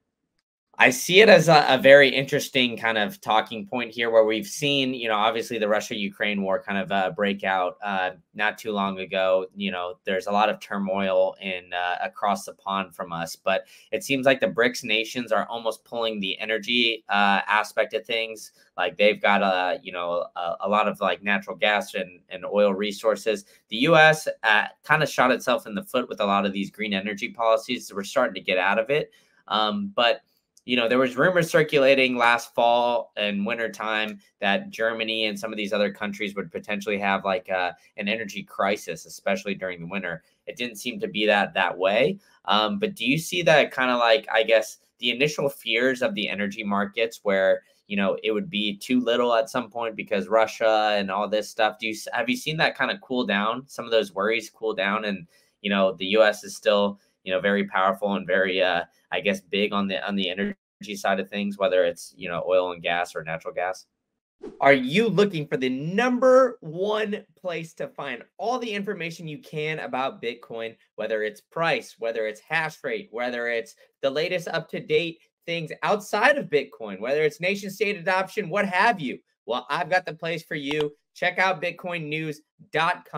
I see it as a, a very interesting kind of talking point here, where we've seen, you know, obviously the Russia-Ukraine war kind of uh, break out uh, not too long ago. You know, there's a lot of turmoil in uh, across the pond from us, but it seems like the BRICS nations are almost pulling the energy uh, aspect of things. Like they've got a, you know, a, a lot of like natural gas and, and oil resources. The U S uh, kind of shot itself in the foot with a lot of these green energy policies. So we're starting to get out of it. Um, but You know, there was rumors circulating last fall and winter time that Germany and some of these other countries would potentially have like a, an energy crisis, especially during the winter. It didn't seem to be that that way. Um, but do you see that kind of like, I guess, the initial fears of the energy markets where, you know, it would be too little at some point because Russia and all this stuff? Do you have you seen that kind of cool down? Some of those worries cool down, and, you know, the U S is still, you know, very powerful and very, uh, I guess, big on the on the energy side of things, whether it's, you know, oil and gas or natural gas. Are you looking for the number one place to find all the information you can about Bitcoin, whether it's price, whether it's hash rate, whether it's the latest up to date things outside of Bitcoin, whether it's nation state adoption, what have you? Well, I've got the place for you. Check out bitcoin news dot com.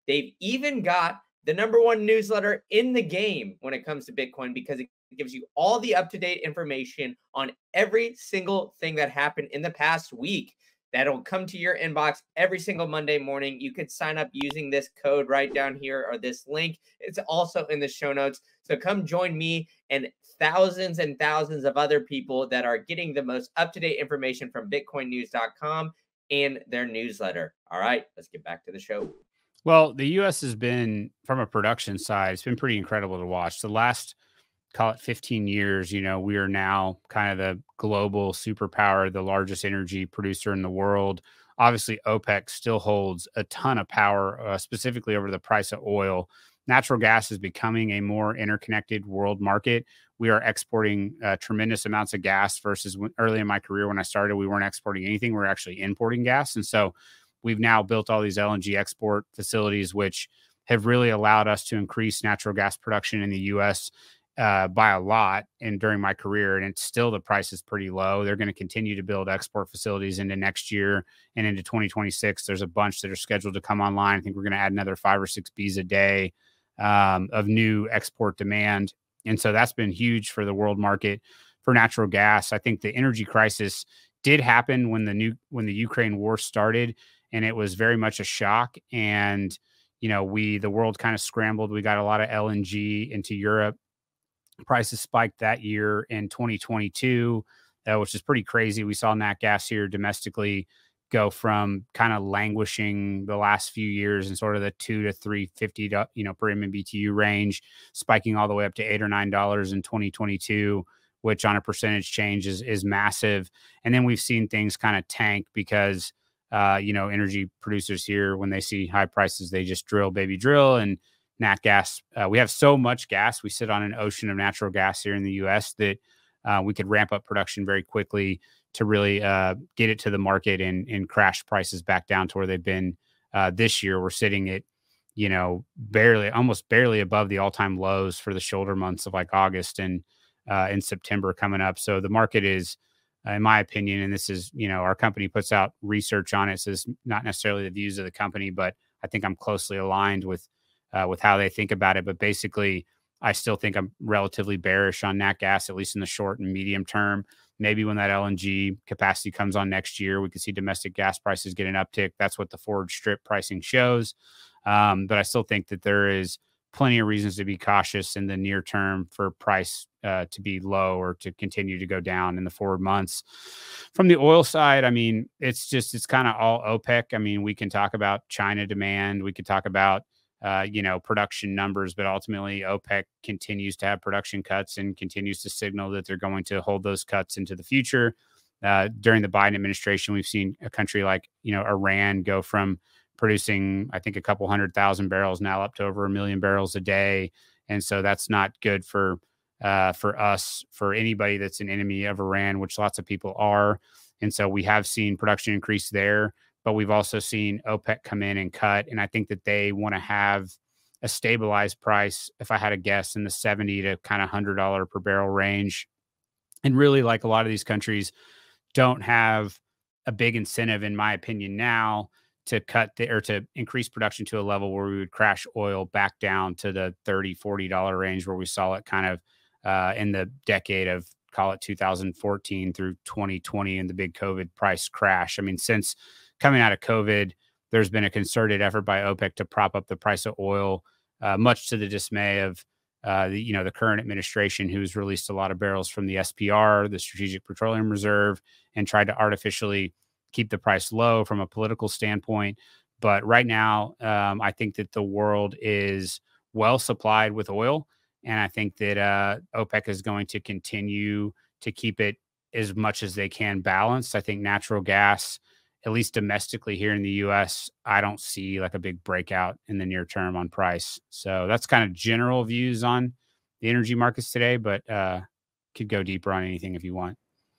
They've even got the number one newsletter in the game when it comes to Bitcoin, because it gives you all the up-to-date information on every single thing that happened in the past week. That'll come to your inbox every single Monday morning. You could sign up using this code right down here, or this link. It's also in the show notes. So come join me and thousands and thousands of other people that are getting the most up-to-date information from bitcoin news dot com and their newsletter. All right, let's get back to the show. Well, the U S has been, from a production side, it's been pretty incredible to watch. The last, call it fifteen years, you know, we are now kind of the global superpower, the largest energy producer in the world. Obviously, OPEC still holds a ton of power, uh, specifically over the price of oil. Natural gas is becoming a more interconnected world market. We are exporting uh, tremendous amounts of gas versus when, early in my career when I started, we weren't exporting anything. We were actually importing gas. And so we've now built all these L N G export facilities, which have really allowed us to increase natural gas production in the U S uh, by a lot. And during my career, and it's still, the price is pretty low. They're going to continue to build export facilities into next year and into twenty twenty-six. There's a bunch that are scheduled to come online. I think we're going to add another five or six B's a day um, of new export demand. And so that's been huge for the world market for natural gas. I think the energy crisis did happen when the new, when the Ukraine war started, and it was very much a shock. And, you know, we, the world kind of scrambled. We got a lot of L N G into Europe. Prices spiked that year in twenty twenty-two, uh, which is pretty crazy. We saw nat gas here domestically go from kind of languishing the last few years in sort of the two to three fifty, you know, per M M B T U range, spiking all the way up to eight or nine dollars in twenty twenty-two, which on a percentage change is is massive. And then we've seen things kind of tank because uh, you know, energy producers here, when they see high prices, they just drill, baby, drill. And nat gas, uh, we have so much gas. We sit on an ocean of natural gas here in the U S that uh, we could ramp up production very quickly to really uh, get it to the market and, and crash prices back down to where they've been uh, this year. We're sitting at, you know, barely, almost barely above the all-time lows for the shoulder months of like August and uh, in September coming up. So the market is, uh, in my opinion, and this is, you know, our company puts out research on it. So it's not necessarily the views of the company, but I think I'm closely aligned with uh, with how they think about it. But basically, I still think I'm relatively bearish on nat gas, at least in the short and medium term. Maybe when that L N G capacity comes on next year, we could see domestic gas prices get an uptick. That's what the forward strip pricing shows. Um, but I still think that there is plenty of reasons to be cautious in the near term for price uh, to be low or to continue to go down in the forward months. From the oil side, I mean, it's just, it's kind of all OPEC. I mean, we can talk about China demand. We could talk about, uh, you know, production numbers, but ultimately OPEC continues to have production cuts and continues to signal that they're going to hold those cuts into the future. Uh, during the Biden administration, we've seen a country like, you know, Iran go from producing, I think, a couple hundred thousand barrels now up to over a million barrels a day. And so that's not good for uh, for us, for anybody that's an enemy of Iran, which lots of people are. And so we have seen production increase there, but we've also seen OPEC come in and cut. And I think that they want to have a stabilized price, if I had a guess, in the seventy to kind of one hundred dollars per barrel range. And really, like a lot of these countries don't have a big incentive, in my opinion, now to cut the, or to increase production to a level where we would crash oil back down to the thirty, forty dollars range where we saw it kind of uh, in the decade of, call it two thousand fourteen through twenty twenty and the big COVID price crash. I mean, since coming out of COVID, there's been a concerted effort by OPEC to prop up the price of oil, uh, much to the dismay of uh, the, you know, the current administration, who's released a lot of barrels from the S P R, the Strategic Petroleum Reserve, and tried to artificially keep the price low from a political standpoint. But right now, um, I think that the world is well supplied with oil. And I think that uh, OPEC is going to continue to keep it as much as they can balanced. I think natural gas, at least domestically here in the U S, I don't see like a big breakout in the near term on price. So that's kind of general views on the energy markets today, but uh, could go deeper on anything if you want.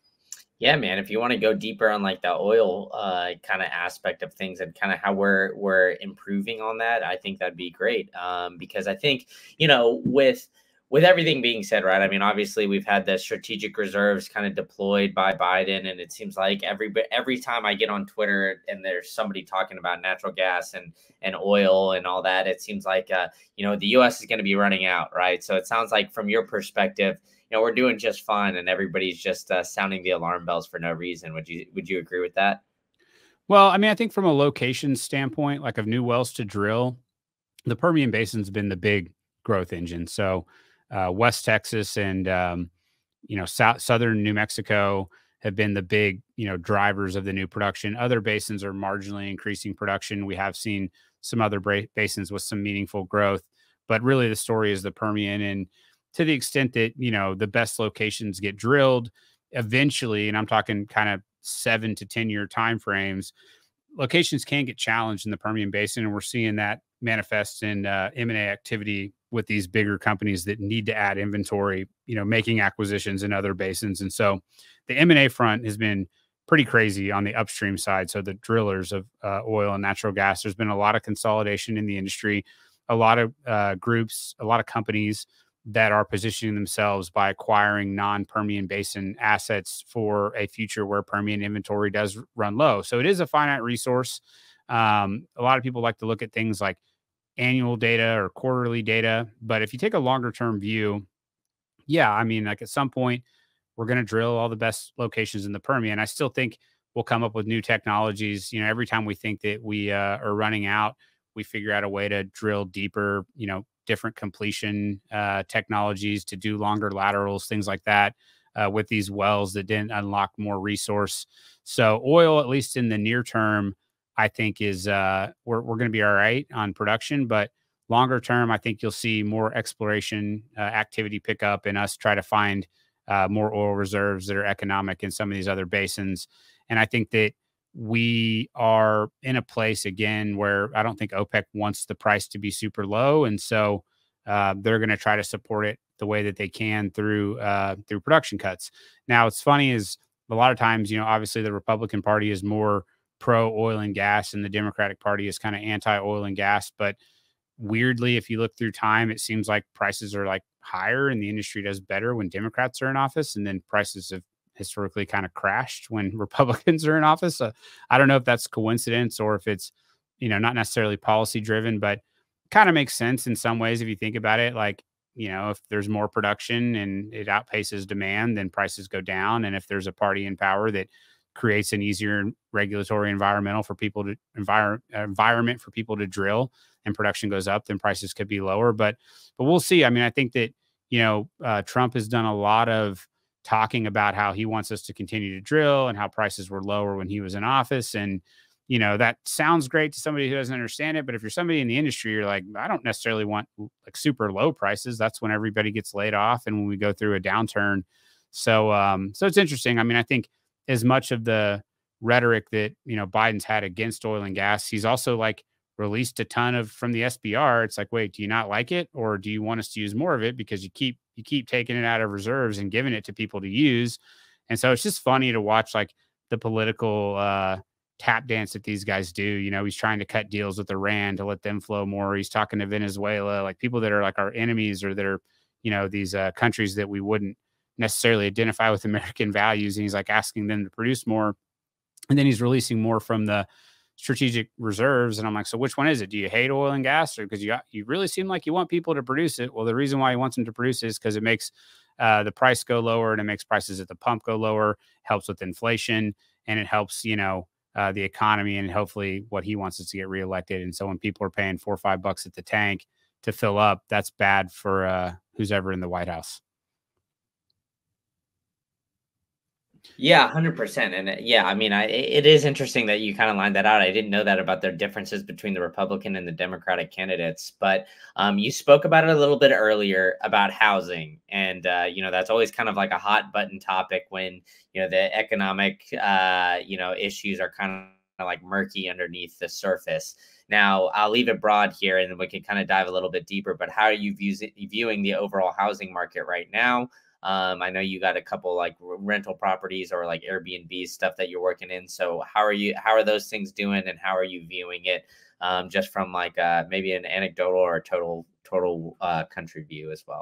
Yeah, man, if you want to go deeper on like the oil uh, kind of aspect of things and kind of how we're we're improving on that, I think that'd be great. Um, because I think, you know, with with everything being said, right? I mean, obviously we've had the strategic reserves kind of deployed by Biden, and it seems like every every time I get on Twitter and there's somebody talking about natural gas and and oil and all that, it seems like uh, you know, the U S is going to be running out, right? So it sounds like from your perspective, you know, we're doing just fine, and everybody's just uh, sounding the alarm bells for no reason. Would you would you agree with that? Well, I mean, I think from a location standpoint, like of new wells to drill, the Permian Basin's been the big growth engine. So uh, West Texas and um, you know south, southern New Mexico have been the big you know drivers of the new production. Other basins are marginally increasing production. We have seen some other bra- basins with some meaningful growth, but really the story is the Permian. And to the extent that you know the best locations get drilled eventually, and I'm talking kind of seven to ten year timeframes, locations can get challenged in the Permian Basin, and we're seeing that manifest in uh, M and A activity with these bigger companies that need to add inventory, you know, making acquisitions in other basins. And so the M and A front has been pretty crazy on the upstream side. So the drillers of uh, oil and natural gas, there's been a lot of consolidation in the industry, a lot of uh, groups, a lot of companies that are positioning themselves by acquiring non-Permian Basin assets for a future where Permian inventory does run low. So it is a finite resource. Um, a lot of people like to look at things like annual data or quarterly data, but if you take a longer term view, yeah, I mean, like at some point, we're going to drill all the best locations in the Permian. I still think we'll come up with new technologies. You know, every time we think that we uh, are running out, we figure out a way to drill deeper, you know, different completion uh, technologies to do longer laterals, things like that, uh, with these wells that didn't unlock more resource. So oil, at least in the near term, I think is uh, we're we're going to be all right on production, but longer term, I think you'll see more exploration uh, activity pick up and us try to find uh, more oil reserves that are economic in some of these other basins. And I think that we are in a place again where I don't think OPEC wants the price to be super low, and so uh, they're going to try to support it the way that they can through uh, through production cuts. Now, it's funny is a lot of times, you know, obviously the Republican Party is more pro oil and gas, and the Democratic Party is kind of anti oil and gas, but weirdly, if you look through time, it seems like prices are like higher and the industry does better when Democrats are in office. And then prices have historically kind of crashed when Republicans are in office. So I don't know if that's coincidence or if it's, you know, not necessarily policy driven, but kind of makes sense in some ways if you think about it. Like, you know, if there's more production and it outpaces demand, then prices go down. And if there's a party in power that creates an easier regulatory environmental for people to envir- environment for people to drill and production goes up, then prices could be lower. But but we'll see. I mean, I think that, you know, uh, Trump has done a lot of talking about how he wants us to continue to drill and how prices were lower when he was in office. And, you know, that sounds great to somebody who doesn't understand it. But if you're somebody in the industry, you're like, I don't necessarily want like super low prices. That's when everybody gets laid off and when we go through a downturn. So um, so it's interesting. I mean, I think as much of the rhetoric that, you know, Biden's had against oil and gas, he's also like released a ton of from the S B R. It's like, wait, do you not like it? Or do you want us to use more of it? Because you keep, you keep taking it out of reserves and giving it to people to use. And so it's just funny to watch like the political uh, tap dance that these guys do. You know, he's trying to cut deals with Iran to let them flow more. He's talking to Venezuela, like people that are like our enemies or that are, you know, these uh, countries that we wouldn't necessarily identify with American values. And he's like asking them to produce more. And then he's releasing more from the strategic reserves. And I'm like, so which one is it? Do you hate oil and gas? Or because you, you really seem like you want people to produce it. Well, the reason why he wants them to produce it is because it makes uh, the price go lower and it makes prices at the pump go lower, helps with inflation, and it helps, you know, uh, the economy. And hopefully what he wants is to get reelected. And so when people are paying four or five bucks at the tank to fill up, that's bad for uh, who's ever in the White House. Yeah, one hundred percent. And uh, yeah, I mean, I it is interesting that you kind of lined that out. I didn't know that about their differences between the Republican and the Democratic candidates. But um, you spoke about it a little bit earlier about housing, and uh, you know, that's always kind of like a hot button topic when, you know, the economic uh, you know, issues are kind of like murky underneath the surface. Now, I'll leave it broad here, and we can kind of dive a little bit deeper. But how are you views viewing the overall housing market right now? Um, I know you got a couple like r- rental properties or like Airbnb stuff that you're working in. So how are you, how are those things doing, and how are you viewing it? Um, just from like uh, maybe an anecdotal or a total, total uh, country view as well.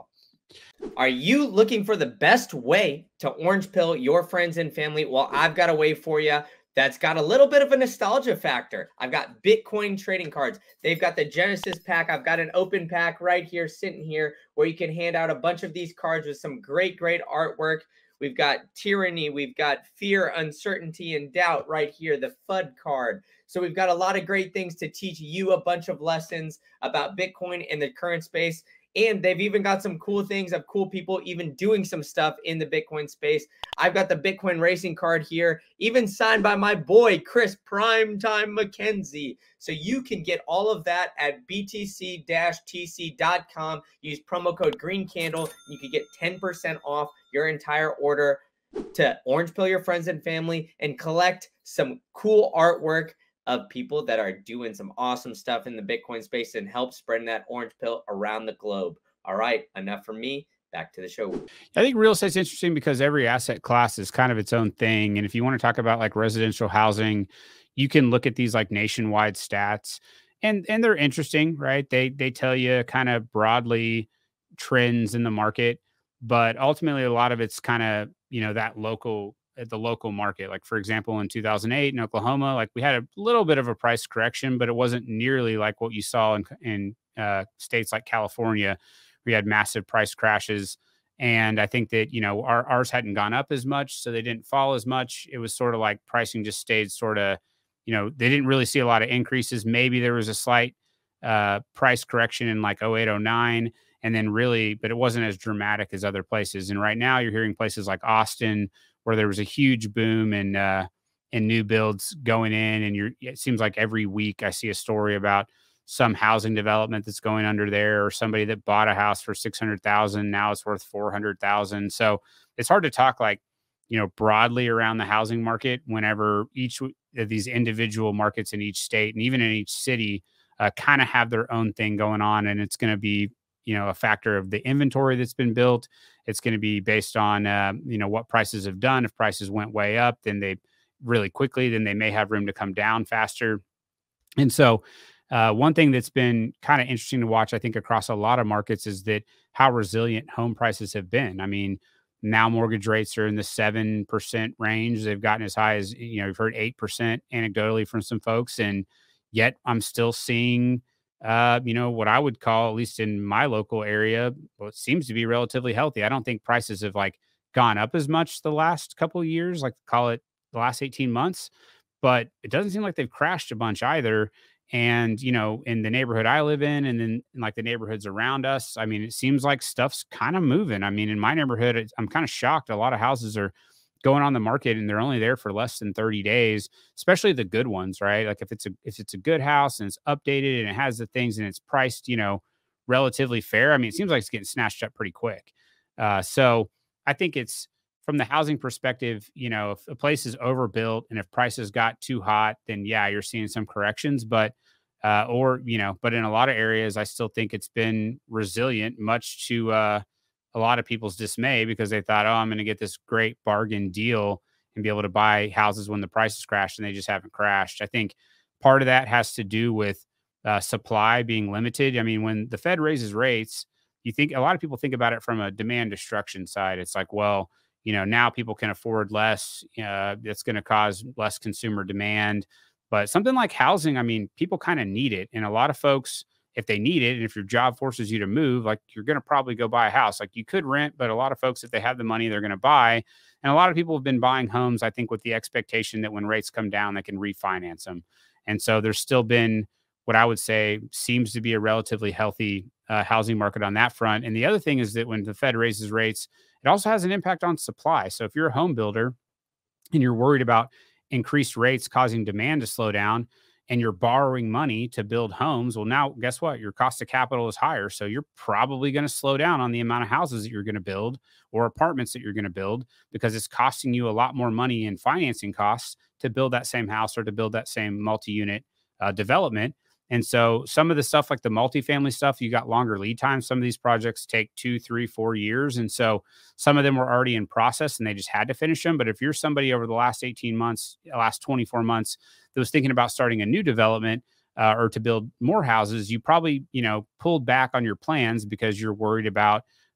Are you looking for the best way to orange pill your friends and family? Well, I've got a way for you that's got a little bit of a nostalgia factor. I've got Bitcoin trading cards. They've got the Genesis pack. I've got an open pack right here, sitting here, where you can hand out a bunch of these cards with some great, great artwork. We've got tyranny. We've got fear, uncertainty, and doubt right here, the F U D card. So we've got a lot of great things to teach you a bunch of lessons about Bitcoin in the current space. And they've even got some cool things of cool people even doing some stuff in the Bitcoin space. I've got the Bitcoin racing card here, even signed by my boy, Chris Primetime McKenzie. So you can get all of that at b t c dash t c dot com. Use promo code Green Candle. You can get ten percent off your entire order to orange pill your friends and family and collect some cool artwork of people that are doing some awesome stuff in the Bitcoin space and help spreading that orange pill around the globe. All right, enough from me. Back to the show. I think real estate's interesting because every asset class is kind of its own thing. And if you want to talk about like residential housing, you can look at these like nationwide stats and and they're interesting, right? They they tell you kind of broadly trends in the market, but ultimately a lot of it's kind of, you know, that local at the local market. Like for example, in two thousand eight in Oklahoma, like we had a little bit of a price correction, but it wasn't nearly like what you saw in, in uh, states like California. We had massive price crashes. And I think that, you know, our, ours hadn't gone up as much, so they didn't fall as much. It was sort of like pricing just stayed sort of, you know, they didn't really see a lot of increases. Maybe there was a slight uh, price correction in like oh eight, oh nine, and then really, but it wasn't as dramatic as other places. And right now you're hearing places like Austin, where there was a huge boom in uh, in new builds going in, and you're, it seems like every week I see a story about some housing development that's going under there, or somebody that bought a house for six hundred thousand, now it's worth four hundred thousand. So it's hard to talk like, you know, broadly around the housing market whenever each of these individual markets in each state and even in each city uh, kind of have their own thing going on, and it's going to be, you know, a factor of the inventory that's been built. It's going to be based on, uh, you know, what prices have done. If prices went way up, then they really quickly, then they may have room to come down faster. And so uh, one thing that's been kind of interesting to watch, I think, across a lot of markets is that how resilient home prices have been. I mean, now mortgage rates are in the seven percent range. They've gotten as high as, you know, you've heard eight percent anecdotally from some folks. And yet I'm still seeing Uh, you know, what I would call, at least in my local area, what seems to be relatively healthy. I don't think prices have like gone up as much the last couple of years, like call it the last eighteen months, but it doesn't seem like they've crashed a bunch either. And, you know, in the neighborhood I live in, and then in like the neighborhoods around us, I mean, it seems like stuff's kind of moving. I mean, in my neighborhood, it's, I'm kind of shocked. A lot of houses are going on the market and they're only there for less than thirty days, especially the good ones, right? Like if it's a, if it's a good house and it's updated and it has the things and it's priced, you know, relatively fair. I mean, it seems like it's getting snatched up pretty quick. Uh, so I think it's from the housing perspective, you know, if a place is overbuilt and if prices got too hot, then yeah, you're seeing some corrections, but, uh, or, you know, but in a lot of areas, I still think it's been resilient, much to, uh, a lot of people's dismay, because they thought, oh, I'm going to get this great bargain deal and be able to buy houses when the prices crashed, and they just haven't crashed. I think part of that has to do with uh, supply being limited. I mean, when the Fed raises rates, you think a lot of people think about it from a demand destruction side. It's like, well, you know, now people can afford less. Uh, it's going to cause less consumer demand. But something like housing, I mean, people kind of need it. And a lot of folks, if they need it, and if your job forces you to move, like you're going to probably go buy a house. Like you could rent, but a lot of folks, if they have the money, they're going to buy. And a lot of people have been buying homes, I think, with the expectation that when rates come down, they can refinance them. And so there's still been what I would say seems to be a relatively healthy uh, housing market on that front. And the other thing is that when the Fed raises rates, it also has an impact on supply. So if you're a home builder and you're worried about increased rates causing demand to slow down, and you're borrowing money to build homes, well, now guess what? Your cost of capital is higher. So you're probably going to slow down on the amount of houses that you're going to build or apartments that you're going to build, because it's costing you a lot more money in financing costs to build that same house or to build that same multi-unit uh, development. And so some of the stuff like the multifamily stuff, you got longer lead times. Some of these projects take two, three, four years. And so some of them were already in process and they just had to finish them. But if you're somebody over the last eighteen months, last twenty-four months that was thinking about starting a new development uh, or to build more houses, you probably, you know, pulled back on your plans because you're worried about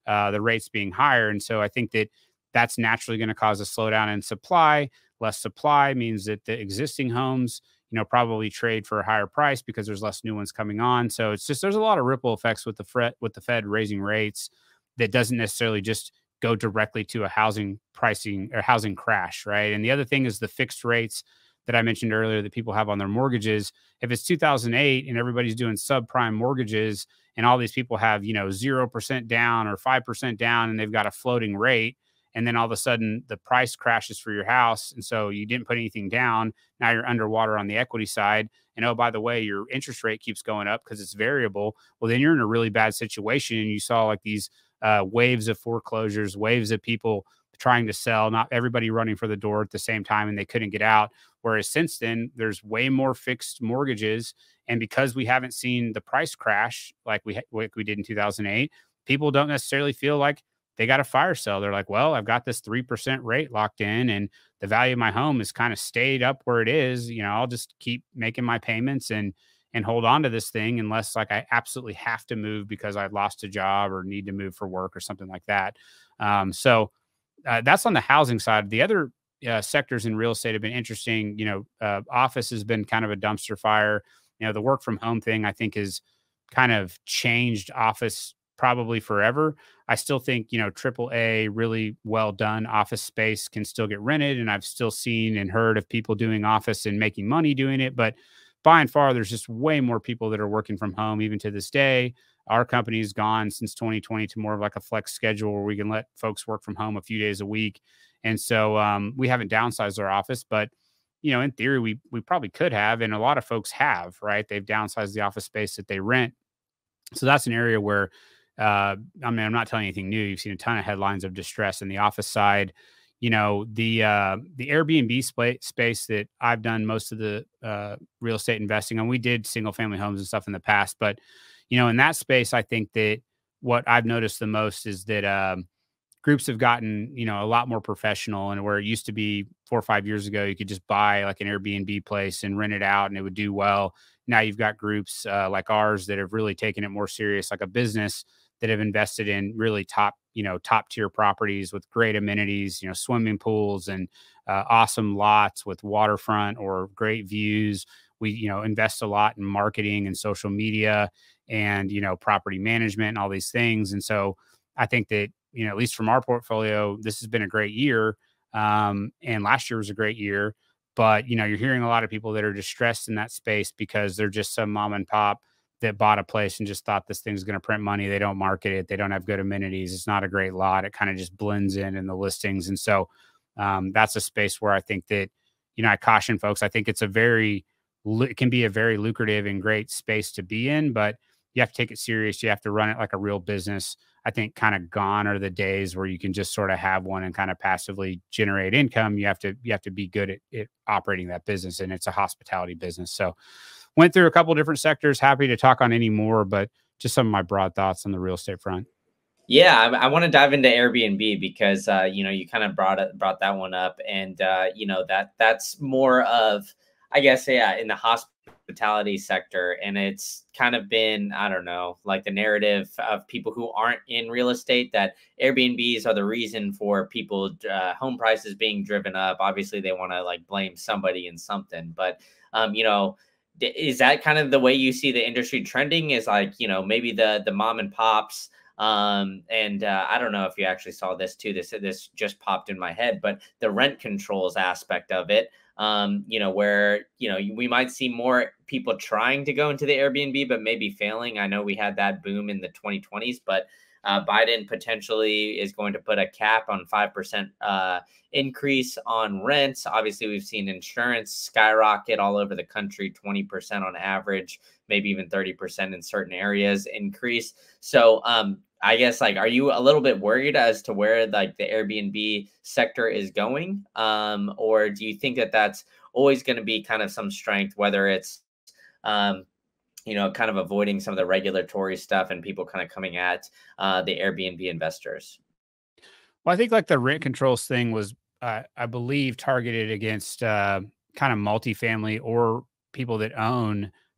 uh, the rates being higher. And so I think that that's naturally going to cause a slowdown in supply. Less supply means that the existing homes, you know, probably trade for a higher price because there's less new ones coming on. So it's just, there's a lot of ripple effects with the Fed, with the Fed raising rates that doesn't necessarily just go directly to a housing pricing or housing crash, right? And the other thing is the fixed rates that I mentioned earlier that people have on their mortgages. If it's two thousand eight and everybody's doing subprime mortgages and all these people have, you know, zero percent down or five percent down and they've got a floating rate, and then all of a sudden the price crashes for your house, and so you didn't put anything down, now you're underwater on the equity side, and oh, by the way, your interest rate keeps going up because it's variable, well, then you're in a really bad situation. And you saw like these uh, waves of foreclosures, waves of people trying to sell, not everybody running for the door at the same time, and they couldn't get out. Whereas since then, there's way more fixed mortgages. And because we haven't seen the price crash like we, like we did in two thousand eight, people don't necessarily feel like they got a fire sale. They're like, well, I've got this three percent rate locked in and the value of my home has kind of stayed up where it is. You know, I'll just keep making my payments and, and hold on to this thing unless like I absolutely have to move because I lost a job or need to move for work or something like that. Um, so uh, that's on the housing side. The other uh, sectors in real estate have been interesting. You know, uh, office has been kind of a dumpster fire. You know, the work from home thing, I think, has kind of changed office probably forever. I still think, you know, triple A, really well done office space can still get rented. And I've still seen and heard of people doing office and making money doing it. But by and far, there's just way more people that are working from home, even to this day. Our company's gone since twenty twenty to more of like a flex schedule where we can let folks work from home a few days a week. And so um, we haven't downsized our office, but you know, in theory, we we probably could have, and a lot of folks have, right? They've downsized the office space that they rent. So that's an area where, uh, I mean, I'm not telling you anything new. You've seen a ton of headlines of distress in the office side. You know, the uh, the Airbnb spa- space that I've done most of the uh, real estate investing on. We did single family homes and stuff in the past, but you know, in that space, I think that what I've noticed the most is that um, groups have gotten, you know, a lot more professional, and where it used to be four or five years ago, you could just buy like an Airbnb place and rent it out and it would do well. Now you've got groups uh, like ours that have really taken it more serious, like a business that have invested in really top, you know, top tier properties with great amenities, you know, swimming pools and uh, awesome lots with waterfront or great views. We, you know, invest a lot in marketing and social media and, you know, property management and all these things. And so I think that, you know, at least from our portfolio, this has been a great year. Um, and last year was a great year. But, you know, you're hearing a lot of people that are distressed in that space because they're just some mom and pop that bought a place and just thought this thing's going to print money. They don't market it. They don't have good amenities. It's not a great lot. It kind of just blends in in the listings. And so um, that's a space where I think that, you know, I caution folks. I think it's a very, it can be a very lucrative and great space to be in, but you have to take it serious. You have to run it like a real business. I think kind of gone are the days where you can just sort of have one and kind of passively generate income. You have to, you have to be good at, at operating that business, and it's a hospitality business. So went through a couple of different sectors. Happy to talk on any more, but just some of my broad thoughts on the real estate front. Yeah, I, I want to dive into Airbnb because uh, you know, you kind of brought it brought that one up, and uh, you know, that that's more of, I guess, yeah, in the hospitality sector, and it's kind of been, I don't know, like the narrative of people who aren't in real estate that Airbnbs are the reason for people uh, home prices being driven up. Obviously, they want to like blame somebody in something, but um, you know. Is that kind of the way you see the industry trending? Is like, you know, maybe the the mom and pops, um, and uh, I don't know if you actually saw this too. This this just popped in my head, but the rent controls aspect of it, um, you know, where you know we might see more people trying to go into the Airbnb, but maybe failing. I know we had that boom in the twenty twenties, but uh, Biden potentially is going to put a cap on five percent uh, increase on rents. Obviously, we've seen insurance skyrocket all over the country, twenty percent on average, maybe even thirty percent in certain areas increase. So um, I guess, like, are you a little bit worried as to where like the Airbnb sector is going? Um, or do you think that that's always going to be kind of some strength, whether it's um, you know, kind of avoiding some of the regulatory stuff and people kind of coming at uh, the Airbnb investors? Well, I think like the rent controls thing was, uh, I believe, targeted against uh, kind of multifamily or people that own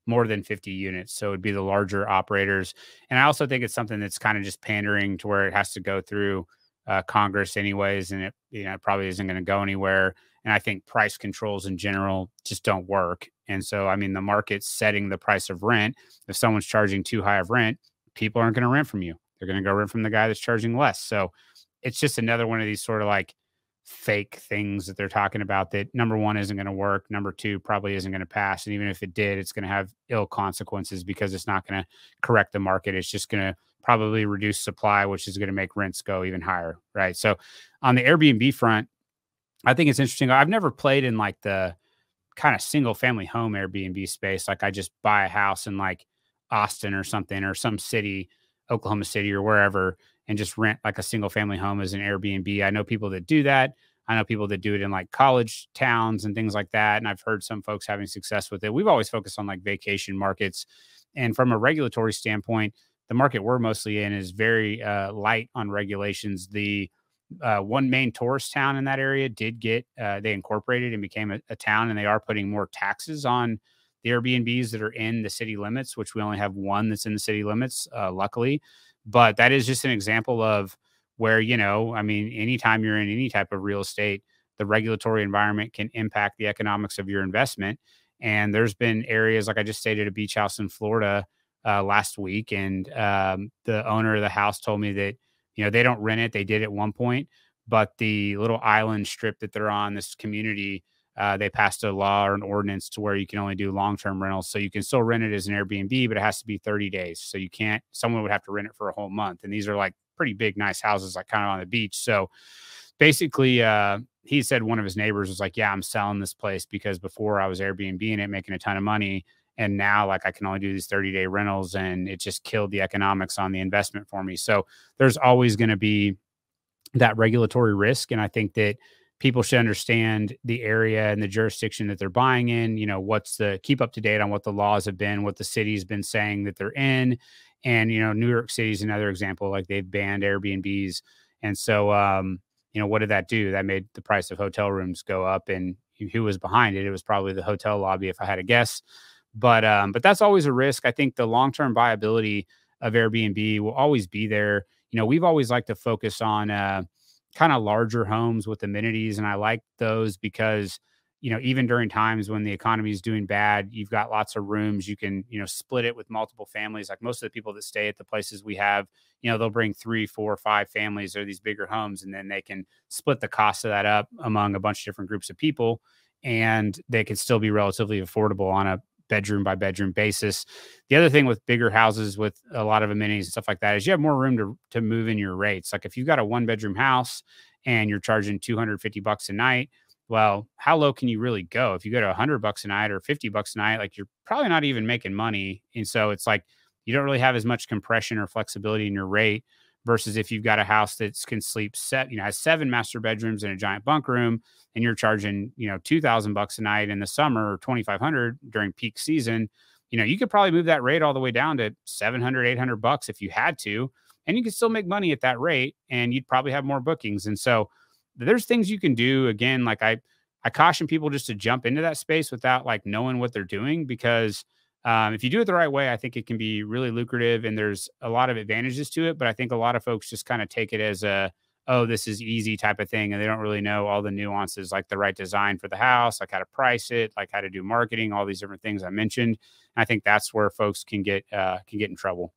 more than fifty units. So it'd be the larger operators. And I also think it's something that's kind of just pandering to where it has to go through uh, Congress anyways. And it, you know, it probably isn't going to go anywhere. And I think price controls in general just don't work. And so, I mean, the market's setting the price of rent. If someone's charging too high of rent, people aren't going to rent from you. They're going to go rent from the guy that's charging less. So it's just another one of these sort of like fake things that they're talking about that, number one, isn't going to work. Number two, probably isn't going to pass. And even if it did, it's going to have ill consequences because it's not going to correct the market. It's just going to probably reduce supply, which is going to make rents go even higher. Right. So on the Airbnb front, I think it's interesting. I've never played in like the kind of single family home Airbnb space. Like I just buy a house in like Austin or something, or some city, Oklahoma City or wherever, and just rent like a single family home as an Airbnb. I know people that do that. I know people that do it in like college towns and things like that. And I've heard some folks having success with it. We've always focused on like vacation markets. And from a regulatory standpoint, the market we're mostly in is very uh, light on regulations. The uh, one main tourist town in that area did get, uh, they incorporated and became a, a town, and they are putting more taxes on the Airbnbs that are in the city limits, which we only have one that's in the city limits, uh, luckily. But that is just an example of where, you know, I mean, anytime you're in any type of real estate, the regulatory environment can impact the economics of your investment. And there's been areas, like I just stayed at a beach house in Florida uh, last week, and um, the owner of the house told me that, you know, they don't rent it. They did at one point, but the little island strip that they're on, this community, uh, they passed a law or an ordinance to where you can only do long-term rentals. So you can still rent it as an Airbnb, but it has to be thirty days. So you can't, someone would have to rent it for a whole month. And these are like pretty big, nice houses, like kind of on the beach. So basically, uh, he said one of his neighbors was like, yeah, I'm selling this place because before I was Airbnb-ing it, making a ton of money. And now like I can only do these thirty day rentals, and it just killed the economics on the investment for me. So there's always going to be that regulatory risk. And I think that people should understand the area and the jurisdiction that they're buying in, you know, what's the, keep up to date on what the laws have been, what the city's been saying that they're in. And, you know, New York City is another example, like they've banned Airbnbs. And so, um, you know, what did that do? That made the price of hotel rooms go up. And who was behind it? It was probably the hotel lobby, if I had to guess. But, um, but that's always a risk. I think the long-term viability of Airbnb will always be there. You know, we've always liked to focus on, uh, kind of larger homes with amenities. And I like those because, you know, even during times when the economy is doing bad, you've got lots of rooms. You can, you know, split it with multiple families. Like most of the people that stay at the places we have, you know, they'll bring three, four, five families or these bigger homes, and then they can split the cost of that up among a bunch of different groups of people. And they can still be relatively affordable on a bedroom by bedroom basis. The other thing with bigger houses with a lot of amenities and stuff like that is you have more room to, to move in your rates. Like if you've got a one bedroom house and you're charging two hundred fifty bucks a night, well, how low can you really go? If you go to a hundred bucks a night or fifty bucks a night, like you're probably not even making money. And so it's like, you don't really have as much compression or flexibility in your rate versus if you've got a house that can sleep set, you know, has seven master bedrooms and a giant bunk room, and you're charging, you know, two thousand bucks a night in the summer or twenty-five hundred during peak season. You know, you could probably move that rate all the way down to seven hundred, eight hundred bucks if you had to, and you could still make money at that rate, and you'd probably have more bookings. And so there's things you can do. Again, like I, I caution people just to jump into that space without like knowing what they're doing, because um, if you do it the right way, I think it can be really lucrative, and there's a lot of advantages to it. But I think a lot of folks just kind of take it as a, oh, this is easy type of thing. And they don't really know all the nuances, like the right design for the house, like how to price it, like how to do marketing, all these different things I mentioned. And I think that's where folks can get, uh, can get in trouble.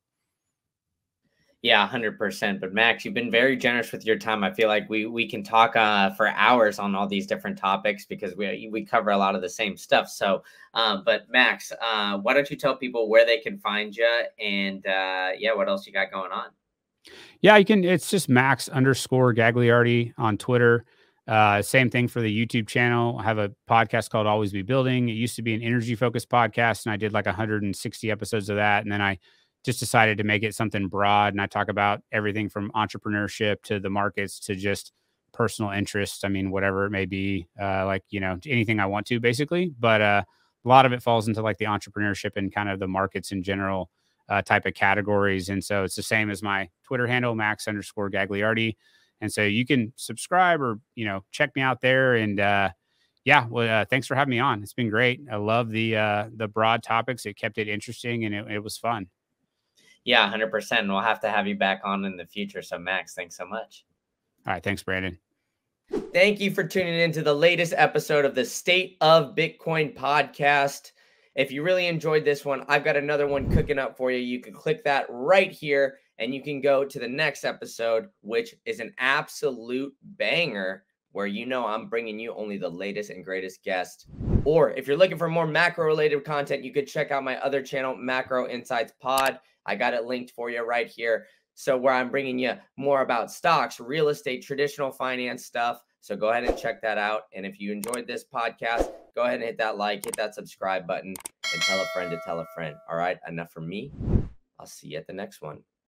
Yeah, one hundred percent. But Max, you've been very generous with your time. I feel like we we can talk uh, for hours on all these different topics because we we cover a lot of the same stuff. So, um, but Max, uh, why don't you tell people where they can find you, and uh, yeah, what else you got going on? Yeah, you can. It's just Max underscore Gagliardi on Twitter. Uh, same thing for the YouTube channel. I have a podcast called Always Be Building. It used to be an energy focused podcast, and I did like one hundred sixty episodes of that, and then I just decided to make it something broad. And I talk about everything from entrepreneurship to the markets to just personal interests. I mean, whatever it may be, uh, like, you know, anything I want to basically, but uh, a lot of it falls into like the entrepreneurship and kind of the markets in general uh, type of categories. And so it's the same as my Twitter handle, Max underscore Gagliardi. And so you can subscribe or, you know, check me out there. And, uh, Yeah, well, uh, thanks for having me on. It's been great. I love the uh, the broad topics. It kept it interesting and it, it was fun. Yeah, one hundred percent. And we'll have to have you back on in the future. So, Max, thanks so much. All right, thanks, Brandon. Thank you for tuning in to the latest episode of the State of Bitcoin podcast. If you really enjoyed this one, I've got another one cooking up for you. You can click that right here and you can go to the next episode, which is an absolute banger where you know I'm bringing you only the latest and greatest guests. Or if you're looking for more macro related content, you could check out my other channel, Macro Insights Pod. I got it linked for you right here. So where I'm bringing you more about stocks, real estate, traditional finance stuff. So go ahead and check that out. And if you enjoyed this podcast, go ahead and hit that like, hit that subscribe button, and tell a friend to tell a friend. All right, enough from me. I'll see you at the next one.